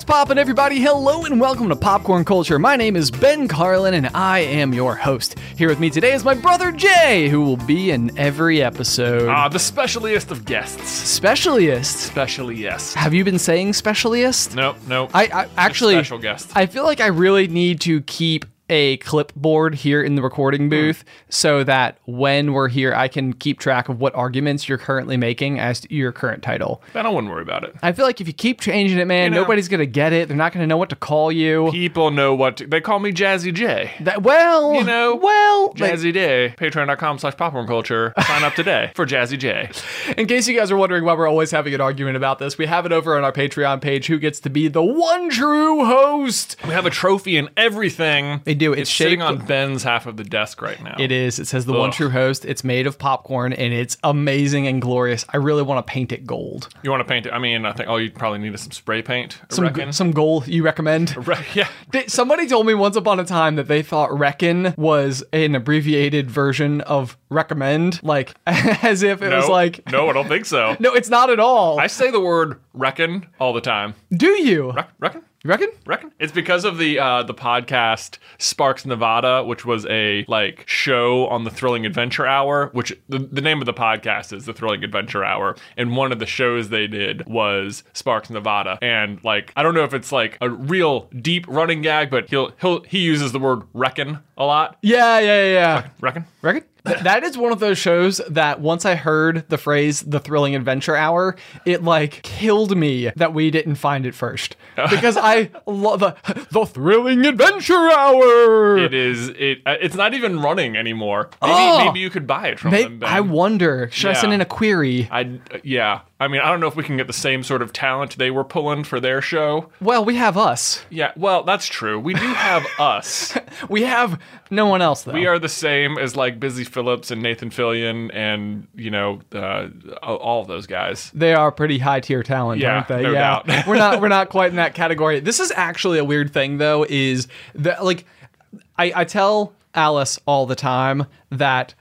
poppin', everybody? Hello and welcome to Popcorn Culture. My name is Ben Carlin and I am your host. Here with me today is my brother Jay, who will be in every episode. The specialist of guests. Specialist? Specialist. Have you been saying specialist? Nope. I actually, special guest. I feel like I really need to keep a clipboard here in the recording booth so that when we're here, I can keep track of what arguments you're currently making as to your current title. Then I wouldn't worry about it. I feel like if you keep changing it, man, nobody's going to get it. They're not going to know what to call you. People know they call me Jazzy J. Jazzy Jazzy J. Patreon.com/popcornculture. Sign up today for Jazzy J. In case you guys are wondering why we're always having an argument about this, we have it over on our Patreon page, who gets to be the one true host. We have a trophy and everything. They do. It's sitting on Ben's half of the desk right now. It is. It says the one true host. It's made of popcorn, and it's amazing and glorious. I really want to paint it gold. You want to paint it? I mean, I think, you probably need some spray paint. Some gold you recommend? Yeah. Somebody told me once upon a time that they thought Reckon was an abbreviated version of recommend, like as if it was like... No, I don't think so. No, it's not at all. I say the word reckon all the time. Do you? Reckon? You reckon? It's because of the podcast Sparks Nevada, which was a show on the Thrilling Adventure Hour, which the name of the podcast is the Thrilling Adventure Hour, and one of the shows they did was Sparks Nevada, and I don't know if it's a real deep running gag, but he uses the word reckon a lot. Yeah. Reckon? That is one of those shows that once I heard the phrase "the Thrilling Adventure Hour," it killed me that we didn't find it first, because I love the Thrilling Adventure Hour. It's not even running anymore. Maybe you could buy it from them, Ben. I wonder. Should I send in a query? Yeah. I mean, I don't know if we can get the same sort of talent they were pulling for their show. Well, we have us. Yeah, well, that's true. We do have us. We have no one else, though. We are the same as Busy Phillips and Nathan Fillion and, all of those guys. They are pretty high tier talent, aren't they? No doubt. We're not quite in that category. This is actually a weird thing, though, is that I tell Alice all the time that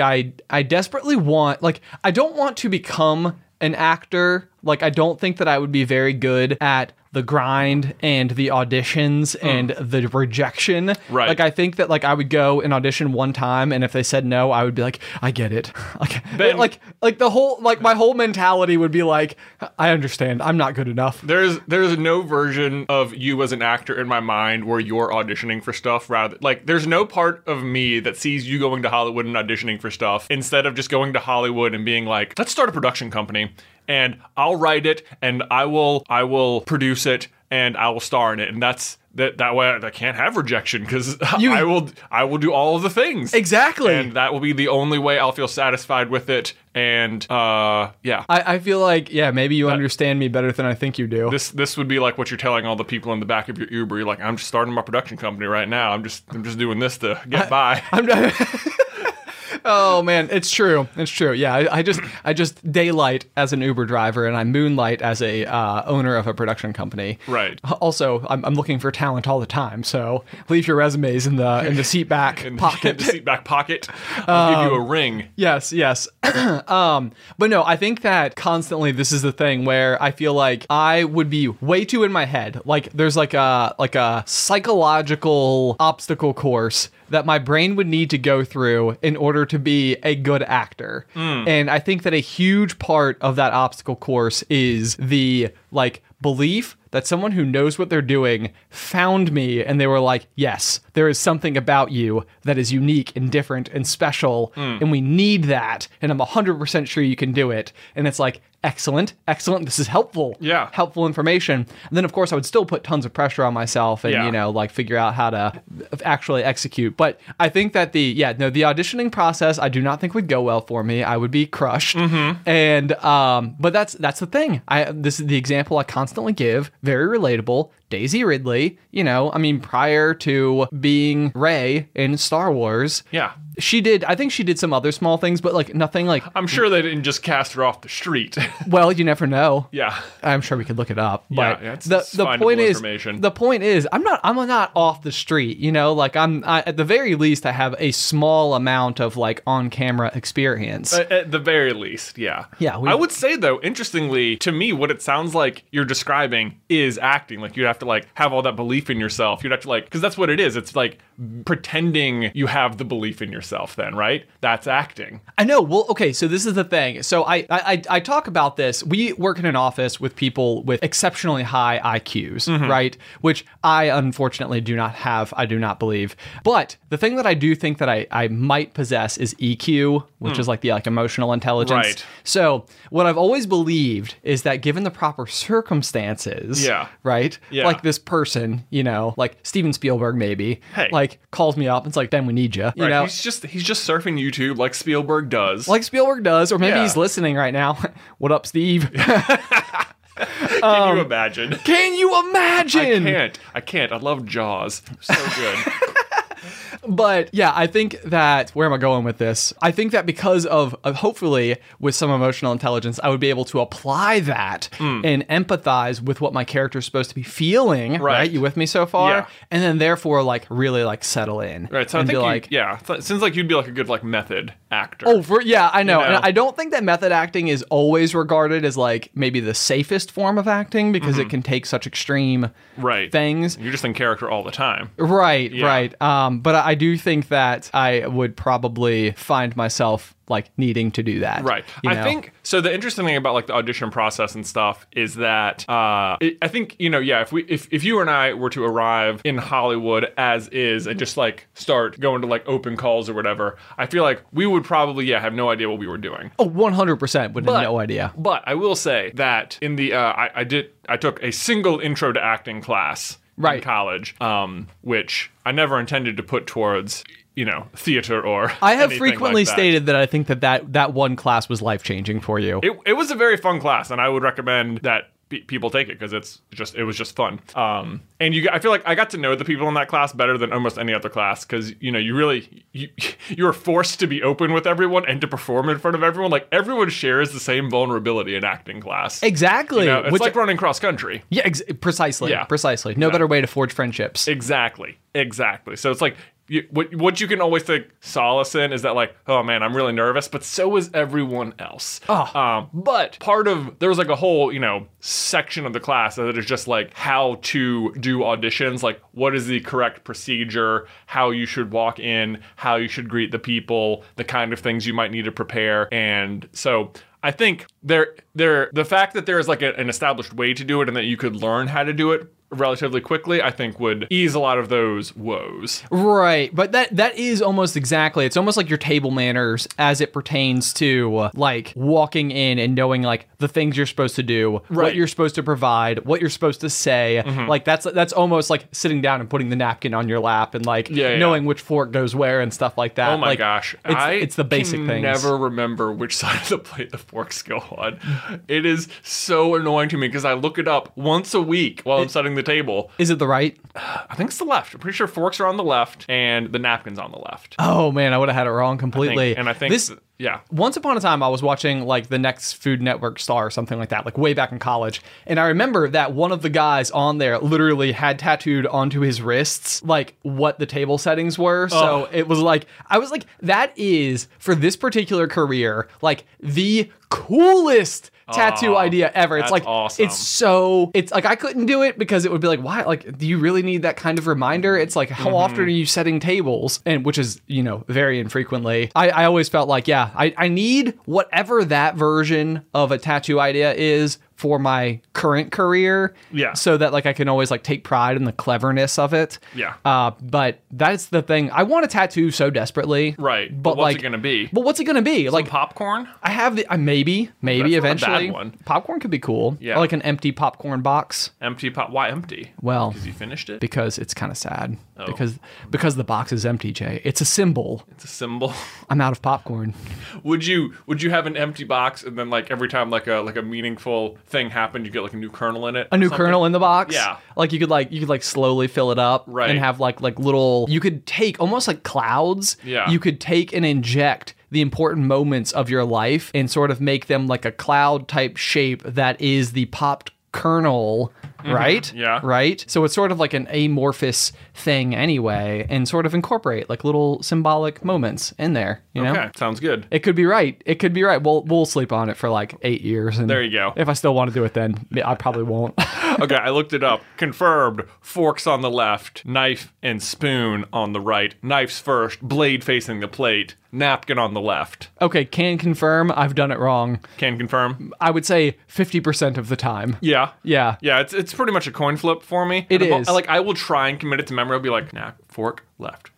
I desperately want, I don't want to become an actor. I don't think that I would be very good at the grind and the auditions and the rejection. Right. I think that I would go and audition one time, and if they said no, I would be I get it. Ben, the whole my whole mentality would be I understand. I'm not good enough. There's no version of you as an actor in my mind where you're auditioning for stuff rather there's no part of me that sees you going to Hollywood and auditioning for stuff instead of just going to Hollywood and being let's start a production company. And I'll write it, and I will produce it, and I will star in it, and that way I can't have rejection because I will do all of the things exactly, and that will be the only way I'll feel satisfied with it. And yeah, I feel maybe you understand me better than I think you do. This would be what you're telling all the people in the back of your Uber. You're I'm just starting my production company right now. I'm just doing this to get by. I'm not. Oh man, it's true. Yeah, I just daylight as an Uber driver, and I moonlight as a owner of a production company. Right. Also, I'm looking for talent all the time, so leave your resumes in the seat back pocket. The seat back pocket. I'll give you a ring. Yes. But no, I think that constantly this is the thing where I feel I would be way too in my head. There's a psychological obstacle course that my brain would need to go through in order to be a good actor. And I think that a huge part of that obstacle course is the belief that someone who knows what they're doing found me and they were yes, there is something about you that is unique and different and special, and we need that, and I'm 100% sure you can do it. And it's excellent, this is helpful. Yeah. Helpful information. And then, of course, I would still put tons of pressure on myself and, figure out how to actually execute. But I think that the auditioning process, I do not think would go well for me. I would be crushed. Mm-hmm. And, but that's the thing. This is the example I constantly give. Very relatable. Daisy Ridley, prior to being Rey in Star Wars. Yeah. She did. I think she did some other small things, but like nothing like. I'm sure they didn't just cast her off the street. Well, you never know. Yeah. I'm sure we could look it up. But yeah, it's the findable point is, information. the point is, I'm not off the street. You know, like at the very least, I have a small amount of like on camera experience. At the very least, yeah. Yeah, I would say though, interestingly, to me, what it sounds like you're describing is acting. Like you'd have to like have all that belief in yourself. You'd have to like, because that's what it is. It's like pretending you have the belief in yourself. Then, right? That's acting. I know. Well, okay. So this is the thing. So I talk about this. We work in an office with people with exceptionally high IQs, right? Which I unfortunately do not have. I do not believe. But the thing that I do think that I might possess is EQ, which is like the like emotional intelligence. Right. So what I've always believed is that given the proper circumstances, right? Yeah. Like this person, you know, like Steven Spielberg maybe, Hey. like calls me up and it's like, Ben, we need you. You Right. know, He's just surfing YouTube like Spielberg does. like Spielberg does, or maybe Yeah. he's listening right now. What up, Steve? Can you imagine? Can you imagine? I can't. I love Jaws. So good. But yeah, I think that, where am I going with this? I think that because of hopefully with some emotional intelligence, I would be able to apply that and empathize with what my character is supposed to be feeling. Right. You with me so far? Yeah. And then therefore like really like settle in. Right. So I and think be like, it seems like you'd be like a good like method actor. oh, I know. You know? And I don't think that method acting is always regarded as like maybe the safest form of acting because it can take such extreme right. things. You're just in character all the time. Right, Yeah. right. But I do think that I would probably find myself like needing to do that. Right. you I know? think so. The interesting thing about like the audition process and stuff is that I think, you know, yeah, if you and I were to arrive in Hollywood as is and just like start going to like open calls or whatever, I feel like we would probably have no idea what we were doing. Oh, 100% would have no idea. But I will say that in the I took a single intro to acting class in college, which I never intended to put towards, you know, theater or I have anything frequently like that. stated that I think that one class was life-changing for you. It was a very fun class, and I would recommend that people take it because it was just fun. And I feel like I got to know the people in that class better than almost any other class because, you know, you were forced to be open with everyone and to perform in front of everyone. Like everyone shares the same vulnerability in acting class. Exactly. You know, it's like running cross country. Yeah, precisely. Yeah. Precisely. No better way to forge friendships. Exactly. So it's like what you can always take solace in is that like, oh man, I'm really nervous, but so is everyone else. But there was like a whole, you know, section of the class that is just like how to do auditions, like what is the correct procedure, how you should walk in, how you should greet the people, the kind of things you might need to prepare. And so I think the fact that there is like an established way to do it and that you could learn how to do it relatively quickly, I think would ease a lot of those woes. Right, but that is almost exactly, it's almost like your table manners as it pertains to like walking in and knowing like the things you're supposed to do, what you're supposed to provide, what you're supposed to say. Like that's almost like sitting down and putting the napkin on your lap and like knowing which fork goes where and stuff like that. Oh my like, gosh. It's the basic things. I never remember which side of the plate the forks go on. It is so annoying to me because I look it up once a week while I'm setting the table. Is it the right? I think it's the left. I'm pretty sure forks are on the left and the napkin's on the left. Oh man, I would have had it wrong completely. I think this. Yeah. Once upon a time, I was watching like the next Food Network star or something like that, like way back in college. And I remember that one of the guys on there literally had tattooed onto his wrists like what the table settings were. So it was like, I was like, that is for this particular career, like the coolest tattoo idea ever. It's like, awesome. It's like I couldn't do it because it would be like, why? Like, do you really need that kind of reminder? It's like, how often are you setting tables? And which is, you know, very infrequently. I always felt like, I need whatever that version of a tattoo idea is for my current career. Yeah. So that like I can always like take pride in the cleverness of it. Yeah. But that's the thing. I want a tattoo so desperately. Right. But what's like, it gonna be? But what's it gonna be? Some like popcorn? I have the maybe That's not a eventually. bad one. Popcorn could be cool. Yeah. Or like an empty popcorn box. Empty pop. Why empty? Well, Because you finished it? because it's kind of sad. Oh. Because the box is empty, Jay. It's a symbol. It's a symbol. I'm out of popcorn. Would you have an empty box and then like every time like a meaningful thing happened, you get like a new kernel in it. A new kernel in the box. Yeah. Like you could slowly fill it up. Right. And have like little. You could take almost like clouds. Yeah. You could take and inject the important moments of your life and sort of make them like a cloud type shape that is the popped kernel, right? Yeah. Right? So it's sort of like an amorphous thing anyway, and sort of incorporate like little symbolic moments in there, you know? Okay, sounds good. It could be right. It could be right. We'll sleep on it for like 8 years. And There you go. If I still want to do it then, I probably won't. Okay, I looked it up. Confirmed. Forks on the left, knife and spoon on the right. Knives first, blade facing the plate, napkin on the left. Okay, can confirm I've done it wrong. Can confirm? I would say 50% of the time. Yeah. Yeah. Yeah, it's pretty much a coin flip for me. It is. I will try and commit it to memory. I'll be like, fork, left,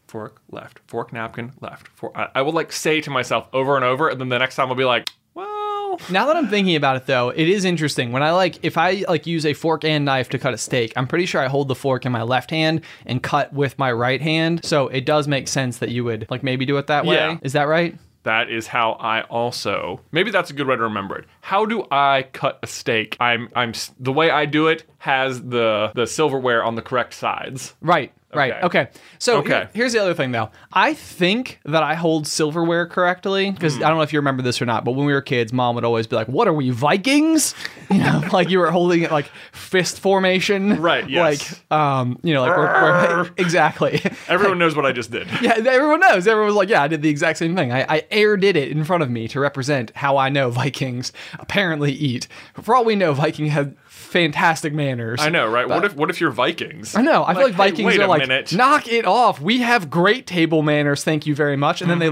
fork, napkin, left. Fork. I will like say to myself over and over, and then the next time I'll be like, well. Now that I'm thinking about it though, it is interesting. When if I use a fork and knife to cut a steak, I'm pretty sure I hold the fork in my left hand and cut with my right hand. So it does make sense that you would like maybe do it that way. Yeah. Is that right? That is how I also. Maybe that's a good way to remember it. How do I cut a steak? I'm the way I do it has the silverware on the correct sides. Right. Okay. So Okay. Here's the other thing, though. I think that I hold silverware correctly because I don't know if you remember this or not, but when we were kids, Mom would always be like, "What are we, Vikings?" You know, like you were holding it like fist formation, Right, yes. Like, we're exactly. Everyone knows what I just did. Yeah, everyone knows. Everyone was like, "Yeah, I did the exact same thing. I air did it in front of me to represent how I know Vikings apparently eat." For all we know, Viking had fantastic manners. I know, right? What if you're Vikings? I know. I feel like Vikings wait are a like, minute. knock it off. We have great table manners. Thank you very much. And then they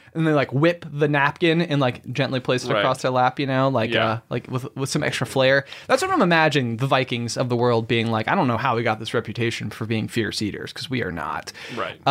whip the napkin and like gently place it Right. across their lap, you know, like Yeah. like with some extra flair. That's what I'm imagining the Vikings of the world being like. I don't know how we got this reputation for being fierce eaters because we are not. Right.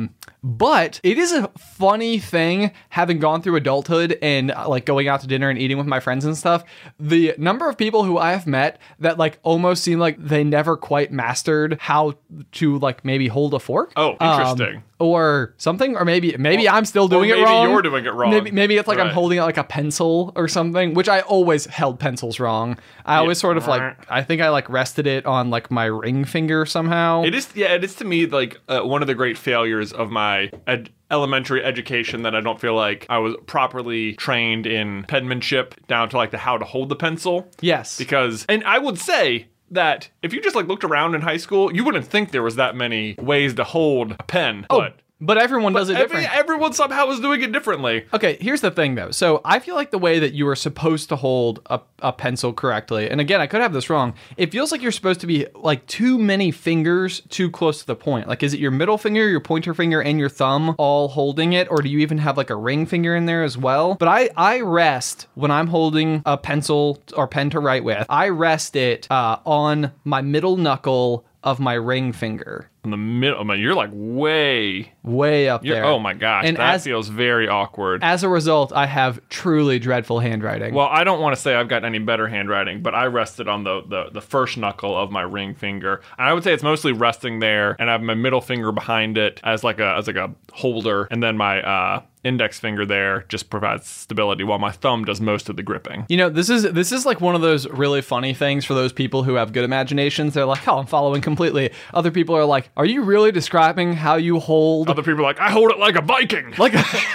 But it is a funny thing having gone through adulthood and like going out to dinner and eating with my friends and stuff. The number of people who I have met that like almost seem like they never quite mastered how to like maybe hold a fork. Oh, interesting. Or something, or maybe I'm still doing it maybe wrong. you're doing it wrong. Maybe it's like I'm Right. holding it like a pencil or something, which I always held pencils wrong. I always sort of like I think I like rested it on like my ring finger somehow. It is to me like one of the great failures of my elementary education that I don't feel like I was properly trained in penmanship down to like the how to hold the pencil. Yes. And I would say that if you just like looked around in high school, you wouldn't think there was that many ways to hold a pen. But everyone does it different. Everyone somehow was doing it differently. Okay, here's the thing though. So I feel like the way that you are supposed to hold a pencil correctly, and again, I could have this wrong, it feels like you're supposed to be like too many fingers too close to the point. Like, is it your middle finger, your pointer finger, and your thumb all holding it? Or do you even have like a ring finger in there as well? But I rest when I'm holding a pencil or pen to write with, I rest it on my middle knuckle of my ring finger. In the middle, man, you're like way up there. Oh my gosh, And that feels very awkward. As a result, I have truly dreadful handwriting. Well, I don't want to say I've got any better handwriting, but I rested on the first knuckle of my ring finger. And I would say it's mostly resting there, and I have my middle finger behind it as like a holder, and then my index finger there just provides stability while my thumb does most of the gripping. You know, this is like one of those really funny things for those people who have good imaginations. They're like, "Oh, I'm following completely." Other people are like, "Are you really describing how you hold Other people are like, I hold it like a Viking. like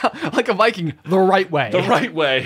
a Viking the right way?" The right way.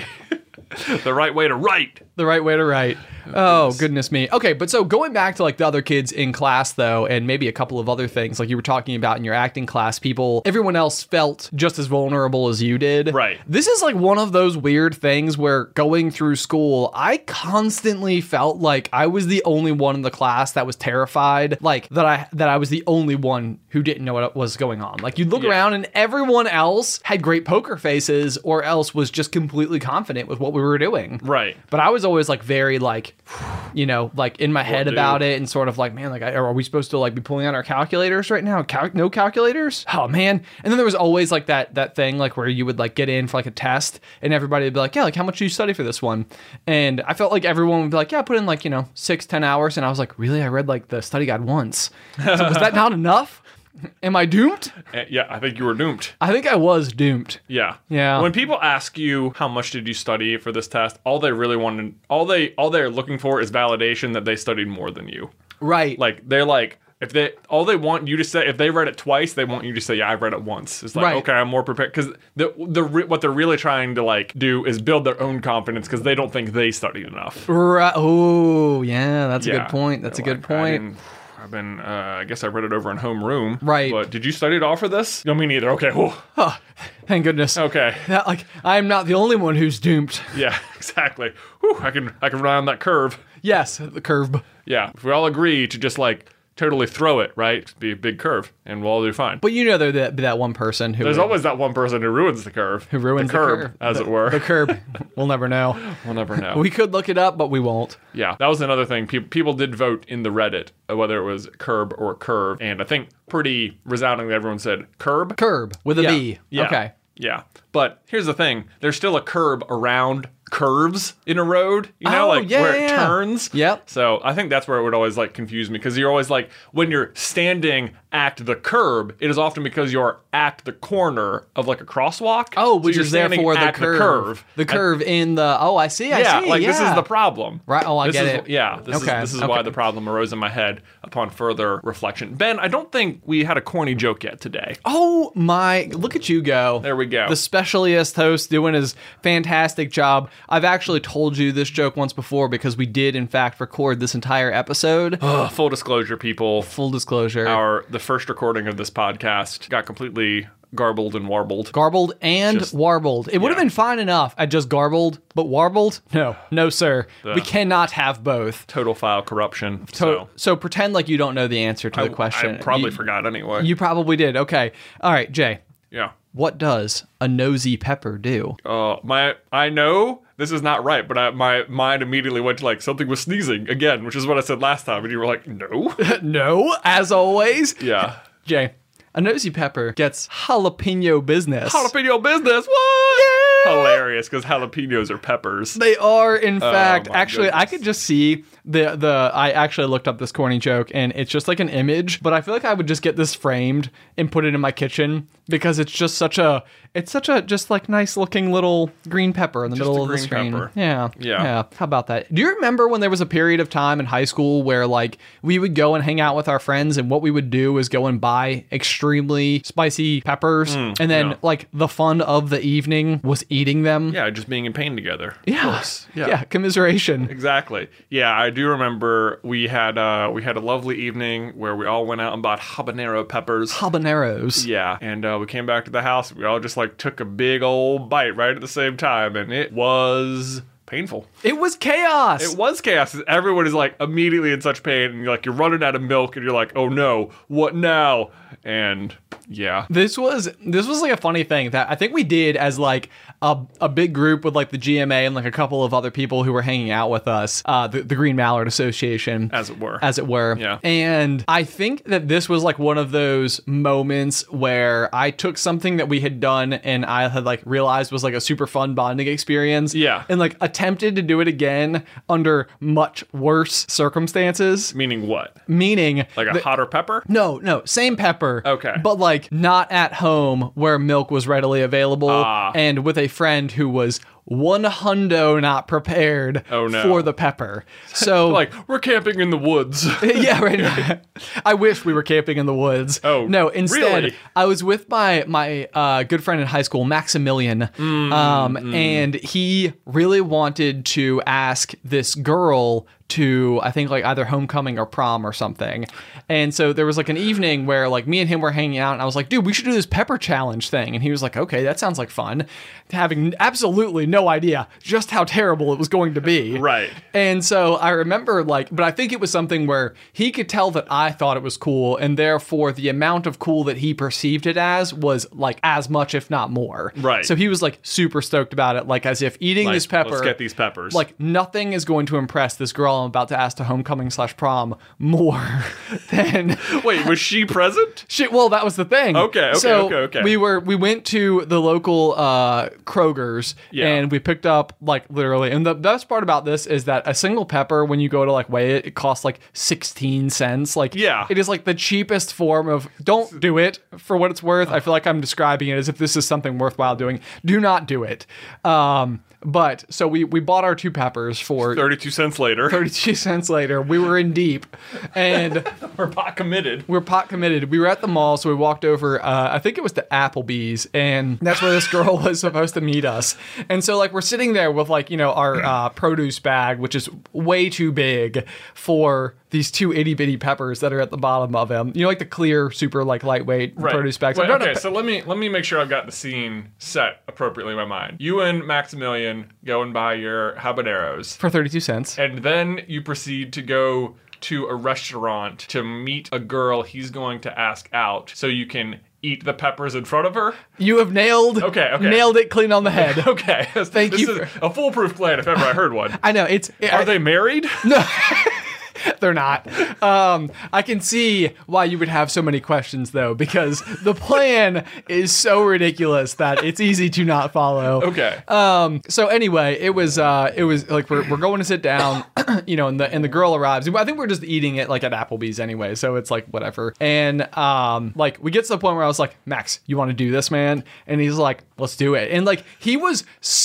The right way to write. The right way to write. Oh, goodness me. Okay, but so going back to like the other kids in class though, and maybe a couple of other things like you were talking about in your acting class, everyone else felt just as vulnerable as you did. Right. This is like one of those weird things where going through school, I constantly felt like I was the only one in the class that was terrified, like that I was the only one who didn't know what was going on. Like you'd look around and everyone else had great poker faces or else was just completely confident with what we were doing. Right. But I was always like very like, you know, like in my head dude? about it and sort of like, man, like, are we supposed to like be pulling out our calculators right now? No calculators? Oh man. And then there was always like that thing like where you would like get in for like a test and everybody would be like, yeah, like how much do you study for this one? And I felt like everyone would be like, yeah, I put in like, 6-10 hours. And I was like, really? I read like the study guide once. So was that not enough? Am I doomed? Yeah, I think you were doomed. I think I was doomed. Yeah. Yeah. When people ask you how much did you study for this test, all they're looking for is validation that they studied more than you. Right. Like they're like, if they want you to say, if they read it twice, they want you to say, yeah, I read it once. It's like, Right. okay, I'm more prepared, because what they're really trying to like do is build their own confidence, because they don't think they studied enough. Right. Oh, yeah. That's a Yeah. good point. That's a They're good like, point. I guess I read it over in homeroom. Right. But did you study it all for this? No, me neither. Okay. Whew. Thank goodness. Okay. That, like, I'm not the only one who's doomed. Yeah, exactly. Whew, I can rely on that curve. Yes, the curve. Yeah. If we all agree to just like totally throw it, right? It'd be a big curve, and we'll all do fine. But you know there'd be that one person who There's always that one person who ruins the curve. who ruins the curb, curve. as it were. The curb. We'll never know. We'll never know. We could look it up, but we won't. Yeah, that was another thing. People did vote in the Reddit, whether it was curb or curve, and I think pretty resoundingly everyone said curb. Curb with a Yeah. B. Yeah. Okay. Yeah. But here's the thing. There's still a curb around curves in a road, Oh, like yeah, where it yeah. turns. Yep. So I think that's where it would always like confuse me, because you're always like, when you're standing at the curb, it is often because you're at the corner of like a crosswalk. Oh, So which you're is therefore standing the at curve. The curve in the. Oh, I see. I Yeah, see. like yeah. this is the problem. Right. Oh, I This get is- it. Yeah, this Okay, is why okay. the problem arose in my head upon further reflection. Ben, I don't think we had a corny joke yet today. Oh my! Look at you go. There we go. The specialist host doing his fantastic job. I've actually told you this joke once before because we did in fact record this entire episode. Full disclosure, people. Full disclosure. The first recording of this podcast got completely garbled and warbled. Garbled and warbled. It would have yeah. been fine enough at just garbled, but warbled? No, sir. We cannot have both. Total file corruption. So pretend like you don't know the answer to the question. I probably forgot anyway. You probably did. Okay. All right, Jay. Yeah. What does a nosy pepper do? I know this is not right, but my mind immediately went to like something was sneezing again, which is what I said last time, and you were like, no. No, as always. Yeah. Jay, a nosy pepper gets jalapeno business. Jalapeno business. What? Yeah! Hilarious, because jalapenos are peppers. They are, in fact. my Actually, I goodness. could just see I actually looked up this corny joke, and it's just like an image, but I feel like I would just get this framed and put it in my kitchen because it's just such a just like nice looking little green pepper in the middle of the green screen. pepper. Yeah. How about that? Do you remember when there was a period of time in high school where like we would go and hang out with our friends, and what we would do is go and buy extremely spicy peppers, and then yeah. like the fun of the evening was eating them? Yeah, just being in pain together. Of Yeah. course. Yeah. Commiseration. Exactly. Yeah, I do remember we had a lovely evening where we all went out and bought habanero peppers. Habaneros. Yeah, and we came back to the house. We all just like took a big old bite right at the same time, and it was painful. It was chaos. It was chaos. Everyone is like immediately in such pain, and you're running out of milk, and you're like, oh no, what now? And yeah. This was like a funny thing that I think we did as like a big group with like the GMA and like a couple of other people who were hanging out with us, the Green Mallard Association, As it were. Yeah. And I think that this was like one of those moments where I took something that we had done and I had like realized was like a super fun bonding experience. Yeah. And like attempted to do it again under much worse circumstances. Meaning what? Meaning Like a hotter pepper? No, same pepper. Okay. But like not at home where milk was readily available and with a friend who was 100 not prepared for the pepper. So Like, we're camping in the woods. yeah, right. I wish we were camping in the woods. Oh, no! Instead, really? I was with my good friend in high school, Maximilian, and he really wanted to ask this girl to, I think, like either homecoming or prom or something. And so there was like an evening where like me and him were hanging out, and I was like, dude, we should do this pepper challenge thing. And he was like, okay, that sounds like fun. Having absolutely no idea just how terrible it was going to be. Right. And so I remember like, but I think it was something where he could tell that I thought it was cool, and therefore the amount of cool that he perceived it as was like as much, if not more. Right. So he was like super stoked about it, like as if eating Like, this pepper. let's get these peppers. Like nothing is going to impress this girl I'm about to ask to homecoming/prom more than. Wait, was she present? Shit, well, that was the thing. Okay. We went to the local Kroger's, Yeah. and and we picked up like literally, and the best part about this is that a single pepper, when you go to like weigh it, it costs like 16 cents. Like, Yeah. it is like the cheapest form of, don't do it for what it's worth. I feel like I'm describing it as if this is something worthwhile doing. Do not do it. But so we bought our 2 peppers for 32 cents later. 32 cents later. We were in deep, and We're pot committed. we're pot committed. We were at the mall, so we walked over, I think it was to Applebee's, and that's where this girl was supposed to meet us. And so, like, we're sitting there with, like, you know, our produce bag, which is way too big for these 2 itty-bitty peppers that are at the bottom of them. You know, like the clear, super, like, lightweight produce bags. Wait, I'm trying okay, to- so let me make sure I've got the scene set appropriately in my mind. You and Maximilian go and buy your habaneros, for 32 cents. and then you proceed to go to a restaurant to meet a girl he's going to ask out so you can eat the peppers in front of her. You have nailed Okay. it clean on the head. Okay. Thank this you is a foolproof plan if ever I heard one. I know, it's... Are they married? They're not. I can see why you would have so many questions, though, because the plan is so ridiculous that it's easy to not follow. Okay. So anyway, it was like we're going to sit down, you know, and the girl arrives. I think we're just eating it like at Applebee's anyway, so it's like whatever. And like we get to the point where I was like, Max, you want to do this, man? And he's like, let's do it. And like he was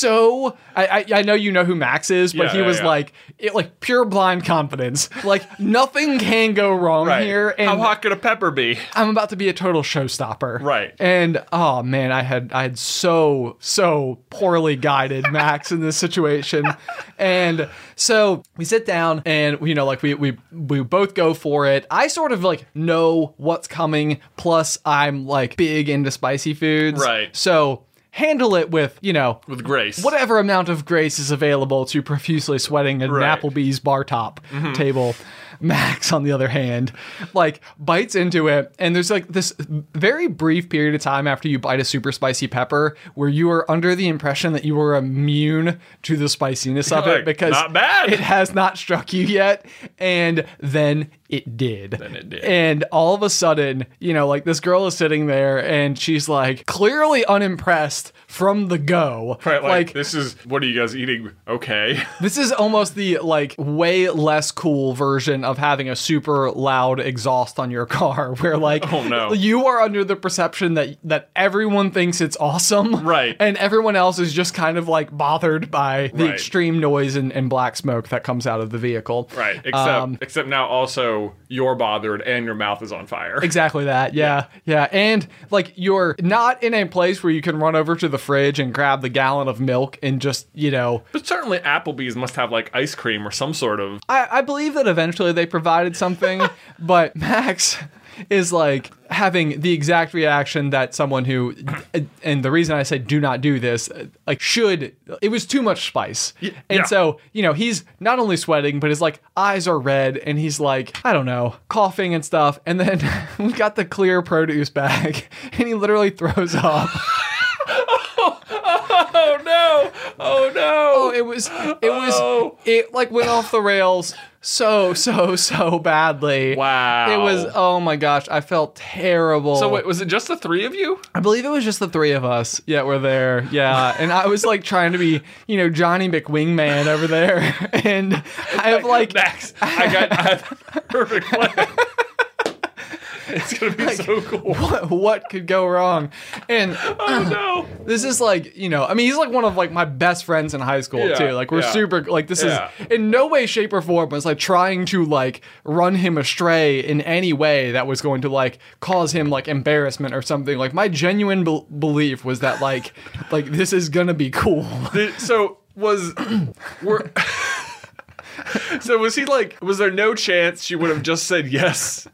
so I know you know who Max is, but Yeah, he yeah, was yeah. like pure blind confidence. Like nothing can go wrong here. And How hot could a pepper be? I'm about to be a total showstopper. Right. And oh man, I had so poorly guided Max in this situation. And so we sit down and you know, like we both go for it. I sort of like know what's coming, plus I'm like big into spicy foods. Right. So handle it with, you know, With grace. whatever amount of grace is available to profusely sweating at Right. an Applebee's bar top table. Max, on the other hand, like bites into it, and there's like this very brief period of time after you bite a super spicy pepper where you are under the impression that you are immune to the spiciness of it Like, because not bad. it has not struck you yet, and then it did. And all of a sudden, you know, like this girl is sitting there and she's like clearly unimpressed from the go. Right, like this is, what are you guys eating? Okay. This is almost the like way less cool version of having a super loud exhaust on your car where like Oh, no. you are under the perception that everyone thinks it's awesome. Right. And everyone else is just kind of like bothered by the Right. extreme noise and black smoke that comes out of the vehicle. Right. Um, Except now also you're bothered and your mouth is on fire. Exactly that. Yeah. And like you're not in a place where you can run over to the fridge and grab the gallon of milk and just, you know, But certainly Applebee's must have like ice cream or some sort of. I believe that eventually they provided something, but Max is like having the exact reaction that someone who, and the reason I say do not do this, like should, it was too much spice. And yeah. so, you know, he's not only sweating, but his like eyes are red and he's like, I don't know, coughing and stuff. And then we got the clear produce bag and he literally throws up. Oh no! Oh no! It like went off the rails so badly. Wow. It was, oh my gosh, I felt terrible. So wait, was it just the 3 of you? I believe it was just the 3 of us. Yeah, we're there. Yeah. And I was like trying to be, you know, Johnny McWingman over there. And I have like, Max, I have a perfect plan. It's gonna be so cool. what could go wrong? And Oh no! this is like, you know, I mean, he's like one of like my best friends in high school Yeah, too. Like we're yeah. super, like this Yeah. is in no way, shape or form was like trying to like run him astray in any way that was going to like cause him like embarrassment or something. Like my genuine belief was that like this is gonna be cool. So was So was he like? Was there no chance she would have just said yes?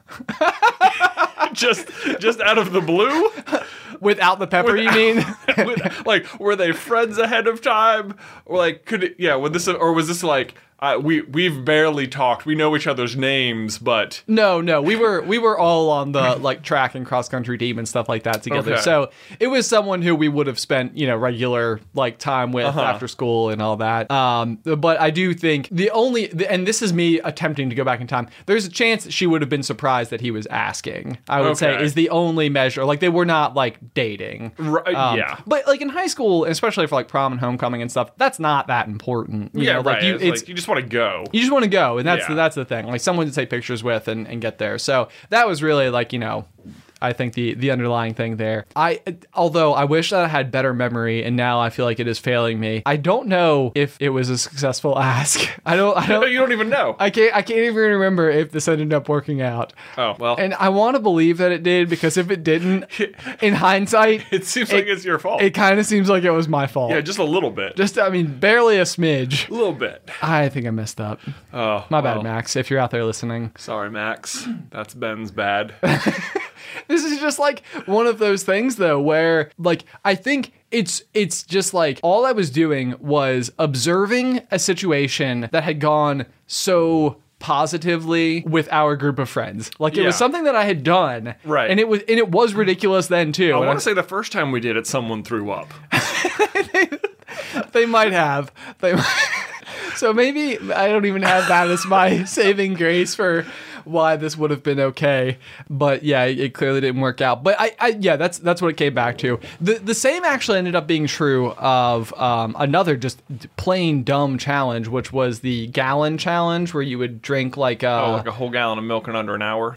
just out of the blue? Without the pepper, you mean? Like, were they friends ahead of time, or like, was this like, we've barely talked. We know each other's names, but No, we were all on the like track and cross country team and stuff like that together. Okay. So it was someone who we would have spent, regular like time with after school and all that. But I do think and this is me attempting to go back in time, there's a chance that she would have been surprised that he was asking, I would say, Okay. is the only measure. Like, they were not like dating. yeah. But like in high school, especially for like prom and homecoming and stuff, that's not that important. You know, right. Like It's like, you just want to go. you just want to go, and that's Yeah. that's the thing. Like someone to take pictures with and get there. So that was really like, I think the underlying thing there. Although I wish that I had better memory, and now I feel like it is failing me. I don't know if it was a successful ask. I don't. You don't even know. I can't even remember if this ended up working out. Oh, well. And I want to believe that it did, because if it didn't, in hindsight, it seems like it's your fault. it kind of seems like it was my fault. Yeah, just a little bit. Barely a smidge. a little bit. I think I messed up. Oh, My bad, Max, if you're out there listening. Sorry, Max. That's Ben's bad. This is just like one of those things, though, where like I think it's just like all I was doing was observing a situation that had gone so positively with our group of friends. Like it was Yeah. something that I had done, Right. And it was ridiculous then too. I And want to say the first time we did it, someone threw up. they might have. So maybe I don't even have that as my saving grace for why this would have been okay. But yeah, it clearly didn't work out. But yeah, that's what it came back to. The same actually ended up being true of another just plain dumb challenge, which was the gallon challenge, where you would drink like Like a whole gallon of milk in under an hour.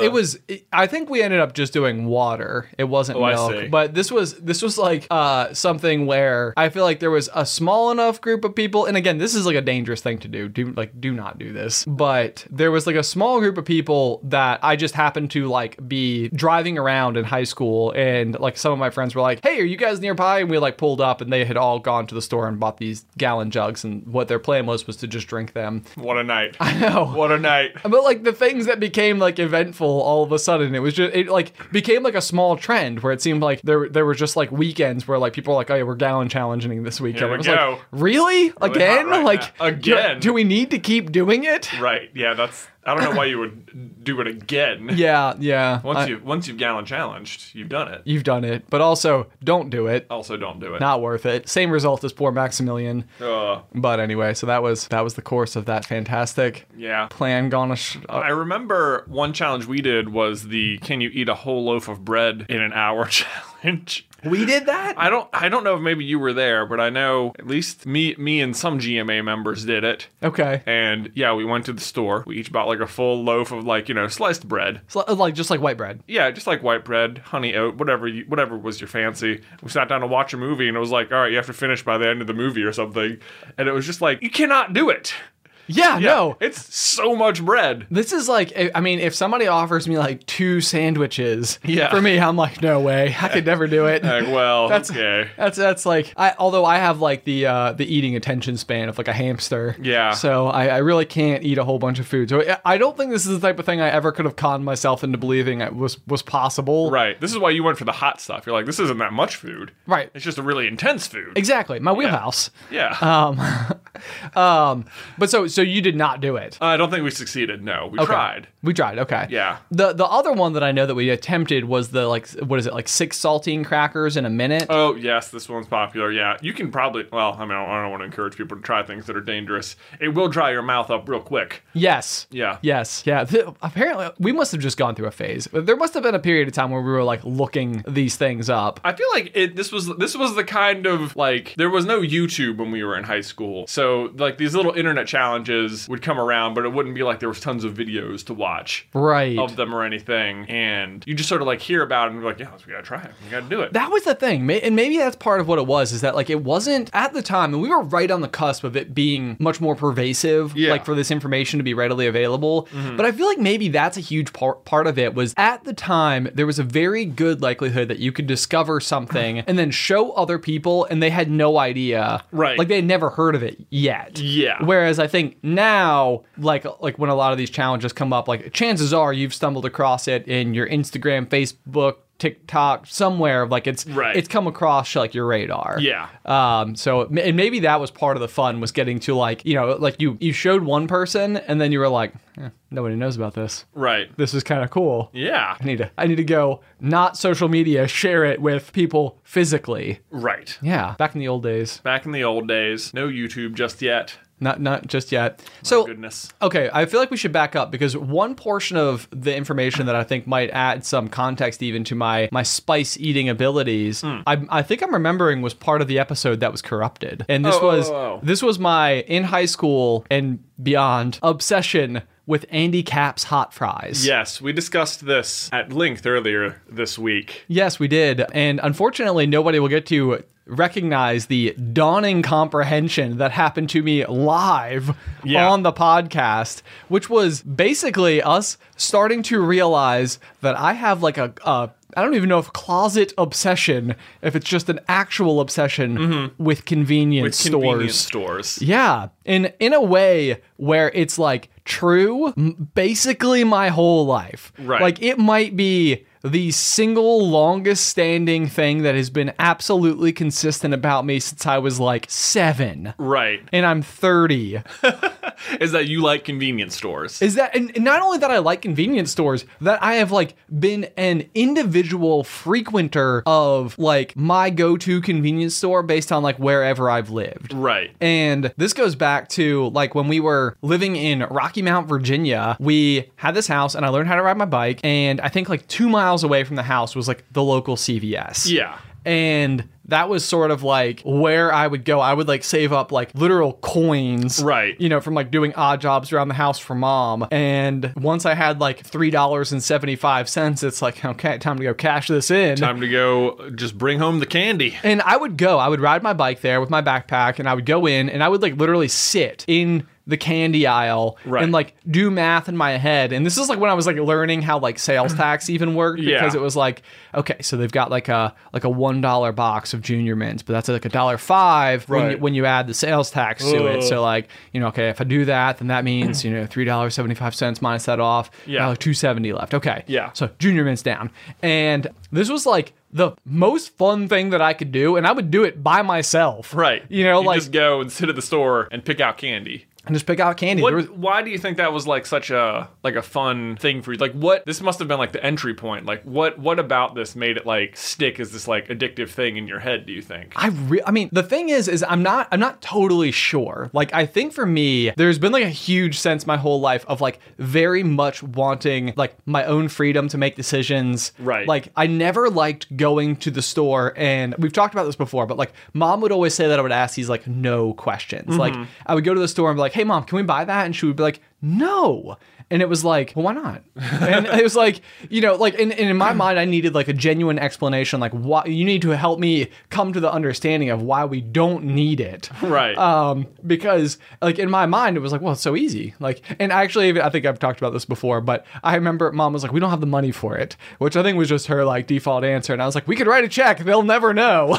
I think we ended up just doing water. It wasn't I milk. see. But this was like something where I feel like there was a small enough group of people, and again, this is like a dangerous thing to do. Do not do this. But there was like a small group of people that I just happened to like be driving around in high school, and like some of my friends were like, "Hey, are you guys nearby?" And we like pulled up, and they had all gone to the store and bought these gallon jugs, and what their plan was to just drink them. What a night. I know. What a night. But like the things that became like eventful all of a sudden, it like became like a small trend where it seemed like there were just like weekends where like people were like, "Oh yeah, we're gallon challenging this weekend." Here we I was go. like, really? Again? hot right like now. Again. Do we need to keep doing it? Right. Yeah, I don't know why you would do it again. Yeah. Once you've gallon challenged, you've done it. You've done it, but also don't do it. Also, don't do it. Not worth it. Same result as poor Maximilian. But anyway, so that was the course of that fantastic Yeah. plan gone. I remember one challenge we did was the "Can you eat a whole loaf of bread in an hour" challenge. We did that? I don't know if maybe you were there, but I know at least me and some GMA members did it. Okay. And yeah, we went to the store. We each bought like a full loaf of like, sliced bread. So, like just like white bread. Yeah, just like white bread, honey oat, whatever was your fancy. We sat down to watch a movie, and it was like, all right, you have to finish by the end of the movie or something. And it was just like, you cannot do it. Yeah, no. It's so much bread. This is like, I mean, if somebody offers me like 2 sandwiches, Yeah. for me, I'm like, no way, I could never do it. Like, well, That's- okay. That's like, although I have like the eating attention span of like a hamster. Yeah. So I really can't eat a whole bunch of food. So I don't think this is the type of thing I ever could have conned myself into believing it was possible. Right. This is why you went for the hot stuff. You're like, this isn't that much food. Right. It's just a really intense food. Exactly. My wheelhouse. Yeah. But so you did not do it. I don't think we succeeded. No, we Okay. tried. We tried. Okay. Yeah. The other one that I know that we attempted was the like, what is it, like 6 saltine crackers in a minute? Oh, yes, this one's popular. Yeah. You can probably, well, I mean, I don't want to encourage people to try things that are dangerous. It will dry your mouth up real quick. Yes. Yeah. Yes. Yeah. Apparently, we must have just gone through a phase. There must have been a period of time where we were like looking these things up. I feel like this was the kind of like, there was no YouTube when we were in high school. So like these little internet challenges would come around, but it wouldn't be like there was tons of videos to watch Right. of them or anything. And you just sort of like hear about it and be like, yeah, we gotta try it. We gotta do it. That was the thing. And maybe that's part of what it was, is that like it wasn't at the time, and we were right on the cusp of it being much more pervasive, Yeah. like for this information to be readily available. But I feel like maybe that's a huge part of it, was at the time, there was a very good likelihood that you could discover something and then show other people and they had no idea. Right. Like they had never heard of it yet. Yeah. Whereas I think now, like when a lot of these challenges come up, like chances are you've stumbled across it in your Instagram, Facebook, TikTok, somewhere, like it's come across like your radar. Yeah. So and maybe that was part of the fun, was getting to like, you know, like you showed one person and then you were like, nobody knows about this. Right. This is kind of cool. Yeah. I need to go, not social media, share it with people physically. Right. Yeah. Back in the old days. Back in the old days. No YouTube just yet. Not just yet. So, goodness. Okay, I feel like we should back up, because one portion of the information that I think might add some context even to my spice eating abilities, I think I'm remembering was part of the episode that was corrupted. And this this was my, in high school and beyond, obsession with Andy Capp's hot fries. Yes, we discussed this at length earlier this week. Yes, we did. And unfortunately, nobody will get to recognize the dawning comprehension that happened to me live on the podcast, which was basically us starting to realize that I have like a I don't even know if closet obsession, if it's just an actual obsession with convenience stores. Yeah. And in a way where it's like true basically my whole life. Right. Like it might be the single longest standing thing that has been absolutely consistent about me since I was like 7. Right. And I'm 30. Is that you like convenience stores. Is that, and not only that I like convenience stores, that I have like been an individual frequenter of like my go-to convenience store based on like wherever I've lived. Right. And this goes back to like when we were living in Rocky Mount, Virginia, we had this house and I learned how to ride my bike. And I think like 2 miles away from the house was like the local CVS. Yeah. And that was sort of like where I would go. I would like save up like literal coins, right? You know, from like doing odd jobs around the house for mom. And once I had like $3.75, it's like, okay, time to go cash this in. Time to go just bring home the candy. And I would ride my bike there with my backpack, and I would go in and I would like literally sit in the candy aisle and like do math in my head. And this is like when I was like learning how like sales tax even worked, because it was like, okay, so they've got like a $1 box of Junior Mints, but that's like $1.05 when you add the sales tax to it. So like, you know, okay, if I do that, then that means, you know, $3.75 minus that off, $2.70 left. Okay. Yeah. So Junior Mints down. And this was like the most fun thing that I could do, and I would do it by myself. Right. You know, like just go and sit at the store and pick out candy. And just pick out candy. Why do you think that was like such a fun thing for you? Like this must have been like the entry point. Like what about this made it like stick as this like addictive thing in your head, do you think? I mean, the thing is I'm not totally sure. Like I think for me, there's been like a huge sense my whole life of like very much wanting like my own freedom to make decisions. Right. Like I never liked going to the store, and we've talked about this before, but like mom would always say that I would ask these like no questions. Like I would go to the store and be like, hey mom, can we buy that? And she would be like, no. And it was like, well, why not? And it was like, you know, like, and in my mind, I needed like a genuine explanation, like why you need to help me come to the understanding of why we don't need it. Right. Because like in my mind, it was like, well, it's so easy. Like, and actually, I think I've talked about this before, but I remember mom was like, we don't have the money for it, which I think was just her like default answer. And I was like, we could write a check. They'll never know.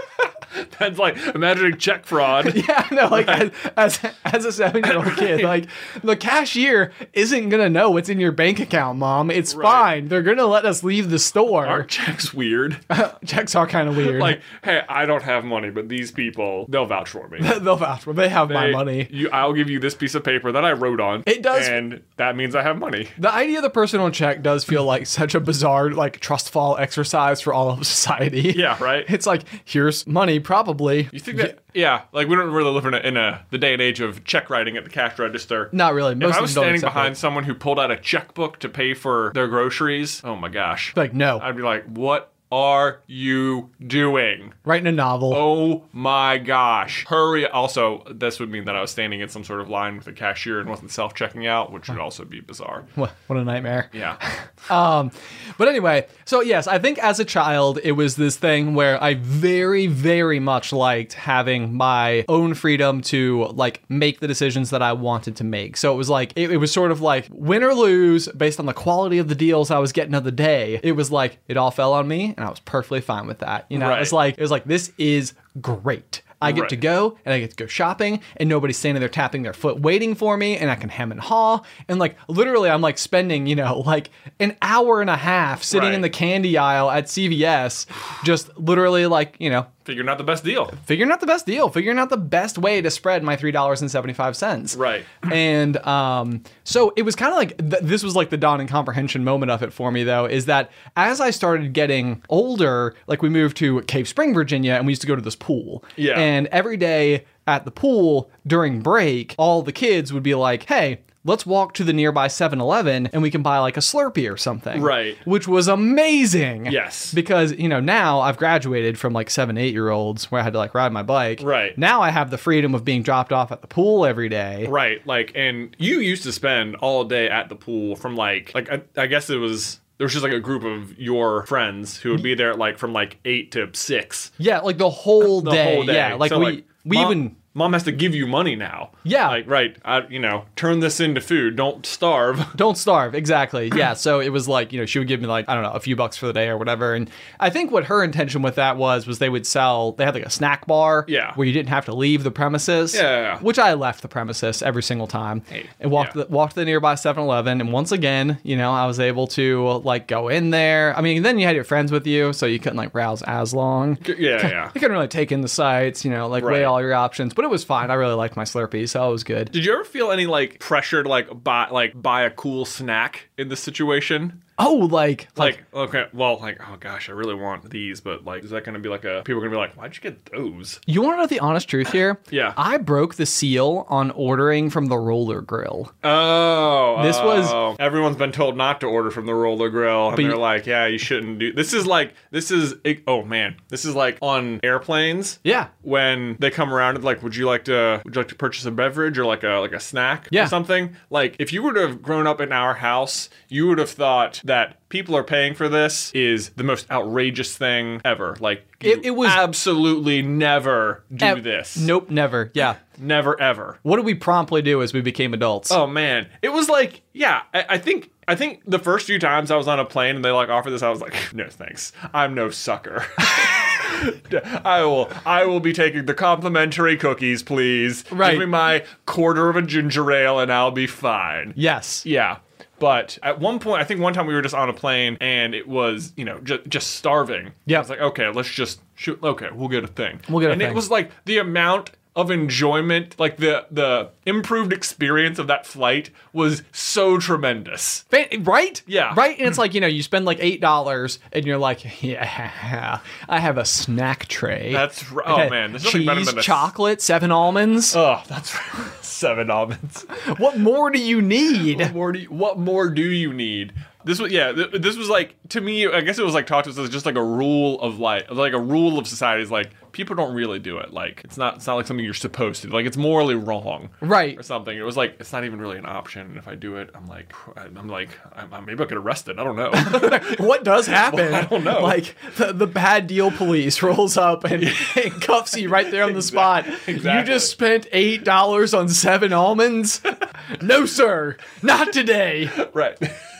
That's like imagining check fraud. Yeah, no, like as a 7-year-old kid, like the cashier isn't gonna know what's in your bank account, mom. It's fine. They're gonna let us leave the store. Aren't checks weird? Checks are kind of weird. Like, hey, I don't have money, but these people, they'll vouch for me. They'll vouch for me. They have my money. I'll give you this piece of paper that I wrote on. It does, and that means I have money. The idea of the personal check does feel like such a bizarre, like trust fall exercise for all of society. Yeah, right. It's like, here's money, probably. You think that? Yeah, like we don't really live in the day and age of check writing at the cash register. Not really. Most if I was standing behind behind someone who pulled out a checkbook to pay for their groceries, oh my gosh, like no, I'd be like, what are you doing? Writing a novel. Oh my gosh. Hurry. Also, this would mean that I was standing in some sort of line with a cashier and wasn't self-checking out, which would also be bizarre. What a nightmare. Yeah. But anyway, so yes, I think as a child, it was this thing where I very, very much liked having my own freedom to like make the decisions that I wanted to make. So it was like, it was sort of like win or lose based on the quality of the deals I was getting of the day. It was like, it all fell on me and I was perfectly fine with that. You know, it was like, this is great. I get to go and I get to go shopping and nobody's standing there tapping their foot waiting for me and I can hem and haw. And like literally I'm like spending, like an hour and a half sitting in the candy aisle at CVS, just literally like, figuring out the best deal. Figuring out the best way to spread my $3.75. Right. And so it was kind of like, this was like the dawn and comprehension moment of it for me, though, is that as I started getting older, like we moved to Cave Spring, Virginia, and we used to go to this pool. Yeah. And every day at the pool during break, all the kids would be like, hey, let's walk to the nearby 7-Eleven and we can buy like a Slurpee or something. Right. Which was amazing. Yes. Because, now I've graduated from like 7-8-year-olds where I had to like ride my bike. Right. Now I have the freedom of being dropped off at the pool every day. Right. Like, and you used to spend all day at the pool from like I guess there was just like a group of your friends who would be there like from like 8 to 6. Yeah, like the whole day. Yeah, like so, Mom has to give you money now. Yeah. Like, right. Turn this into food. Don't starve. Don't starve. Exactly. Yeah. So it was like, she would give me like, I don't know, a few bucks for the day or whatever. And I think what her intention with that was they had like a snack bar. Yeah. Where you didn't have to leave the premises. Yeah. Which I left the premises every single time. And walked to the nearby 7-Eleven. And once again, I was able to like go in there. I mean, then you had your friends with you, so you couldn't like browse as long. Yeah. You couldn't really take in the sights, weigh all your options. But it was fine. I really liked my Slurpee, so it was good. Did you ever feel any like pressure to like buy a cool snack in this situation? Oh, like okay, well, like, oh gosh, I really want these, but like, is that going to be like people are going to be like, why'd you get those? You want to know the honest truth here? Yeah. I broke the seal on ordering from the Roller Grill. Everyone's been told not to order from the Roller Grill, and they're like, yeah, you shouldn't do. This is like on airplanes. Yeah. When they come around and like, would you like to purchase a beverage or like a snack or something? Like, if you would have grown up in our house, you would have thought that people are paying for this is the most outrageous thing ever. Like, it was absolutely never do this. Nope, never. Yeah. Never, ever. What did we promptly do as we became adults? Oh, man. It was like, yeah, I think the first few times I was on a plane and they like offered this, I was like, no, thanks. I'm no sucker. I will be taking the complimentary cookies, please. Right. Give me my quarter of a ginger ale and I'll be fine. Yes. Yeah. But at one point, I think one time we were just on a plane and it was, just starving. Yeah. I was like, okay, let's just shoot. Okay, we'll get a thing. And it was like the amount of enjoyment, like the improved experience of that flight was so tremendous. Right? Yeah. Right? And it's like, you spend like $8 and you're like, yeah, I have a snack tray. That's right. Oh, man. There's nothing better cheese, than chocolate, 7 almonds. Oh, that's right. 7 almonds. What more do you need? What more do you need? This was like, to me, I guess it was like talked to us as just like a rule of life, like a rule of society is like, people don't really do it. Like, it's not like something you're supposed to do. Like, it's morally wrong. Right. Or something. It was like, it's not even really an option. And if I do it, I'm like, maybe I'll get arrested. I don't know. What does happen? Well, I don't know. Like, the bad deal police rolls up and cuffs you right there on the spot. Exactly. You just spent $8 on 7 almonds? No, sir. Not today. Right.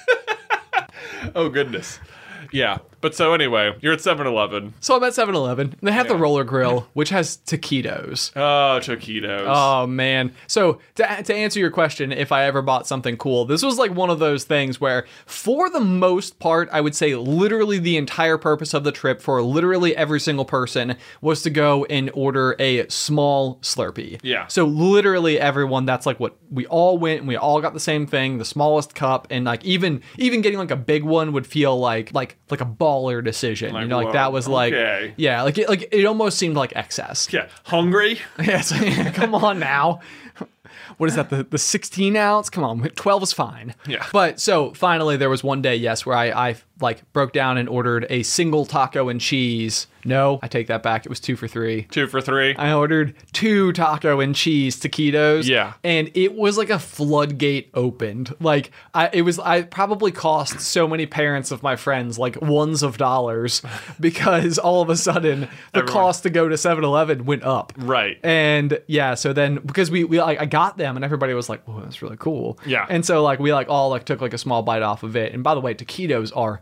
Oh, goodness. Yeah. But so anyway, you're at 7-Eleven. So I'm at 7-Eleven. And they have the Roller Grill, which has taquitos. Oh, taquitos. Oh, man. So to answer your question, if I ever bought something cool, this was like one of those things where, for the most part, I would say literally the entire purpose of the trip for literally every single person was to go and order a small Slurpee. Yeah. So literally everyone, that's like what we all went and we all got the same thing, the smallest cup. And like even getting like a big one would feel like a baller decision. Like, that was like, okay. Yeah, like it almost seemed like excess. Yeah. Hungry? Yes. Come on now. What is that? The 16 ounce? Come on, 12 is fine. Yeah. But so finally there was one day, yes, where I like broke down and ordered a single taco and cheese. No, I take that back. It was 2 for $3. 2 for $3. I ordered 2 taco and cheese taquitos. Yeah. And it was like a floodgate opened. Like I probably cost so many parents of my friends like ones of dollars because all of a sudden the cost to go to 7-Eleven went up. Right. And yeah, so then because I got them and everybody was like, "Oh, that's really cool." Yeah. And so like we like all like took like a small bite off of it. And by the way, taquitos are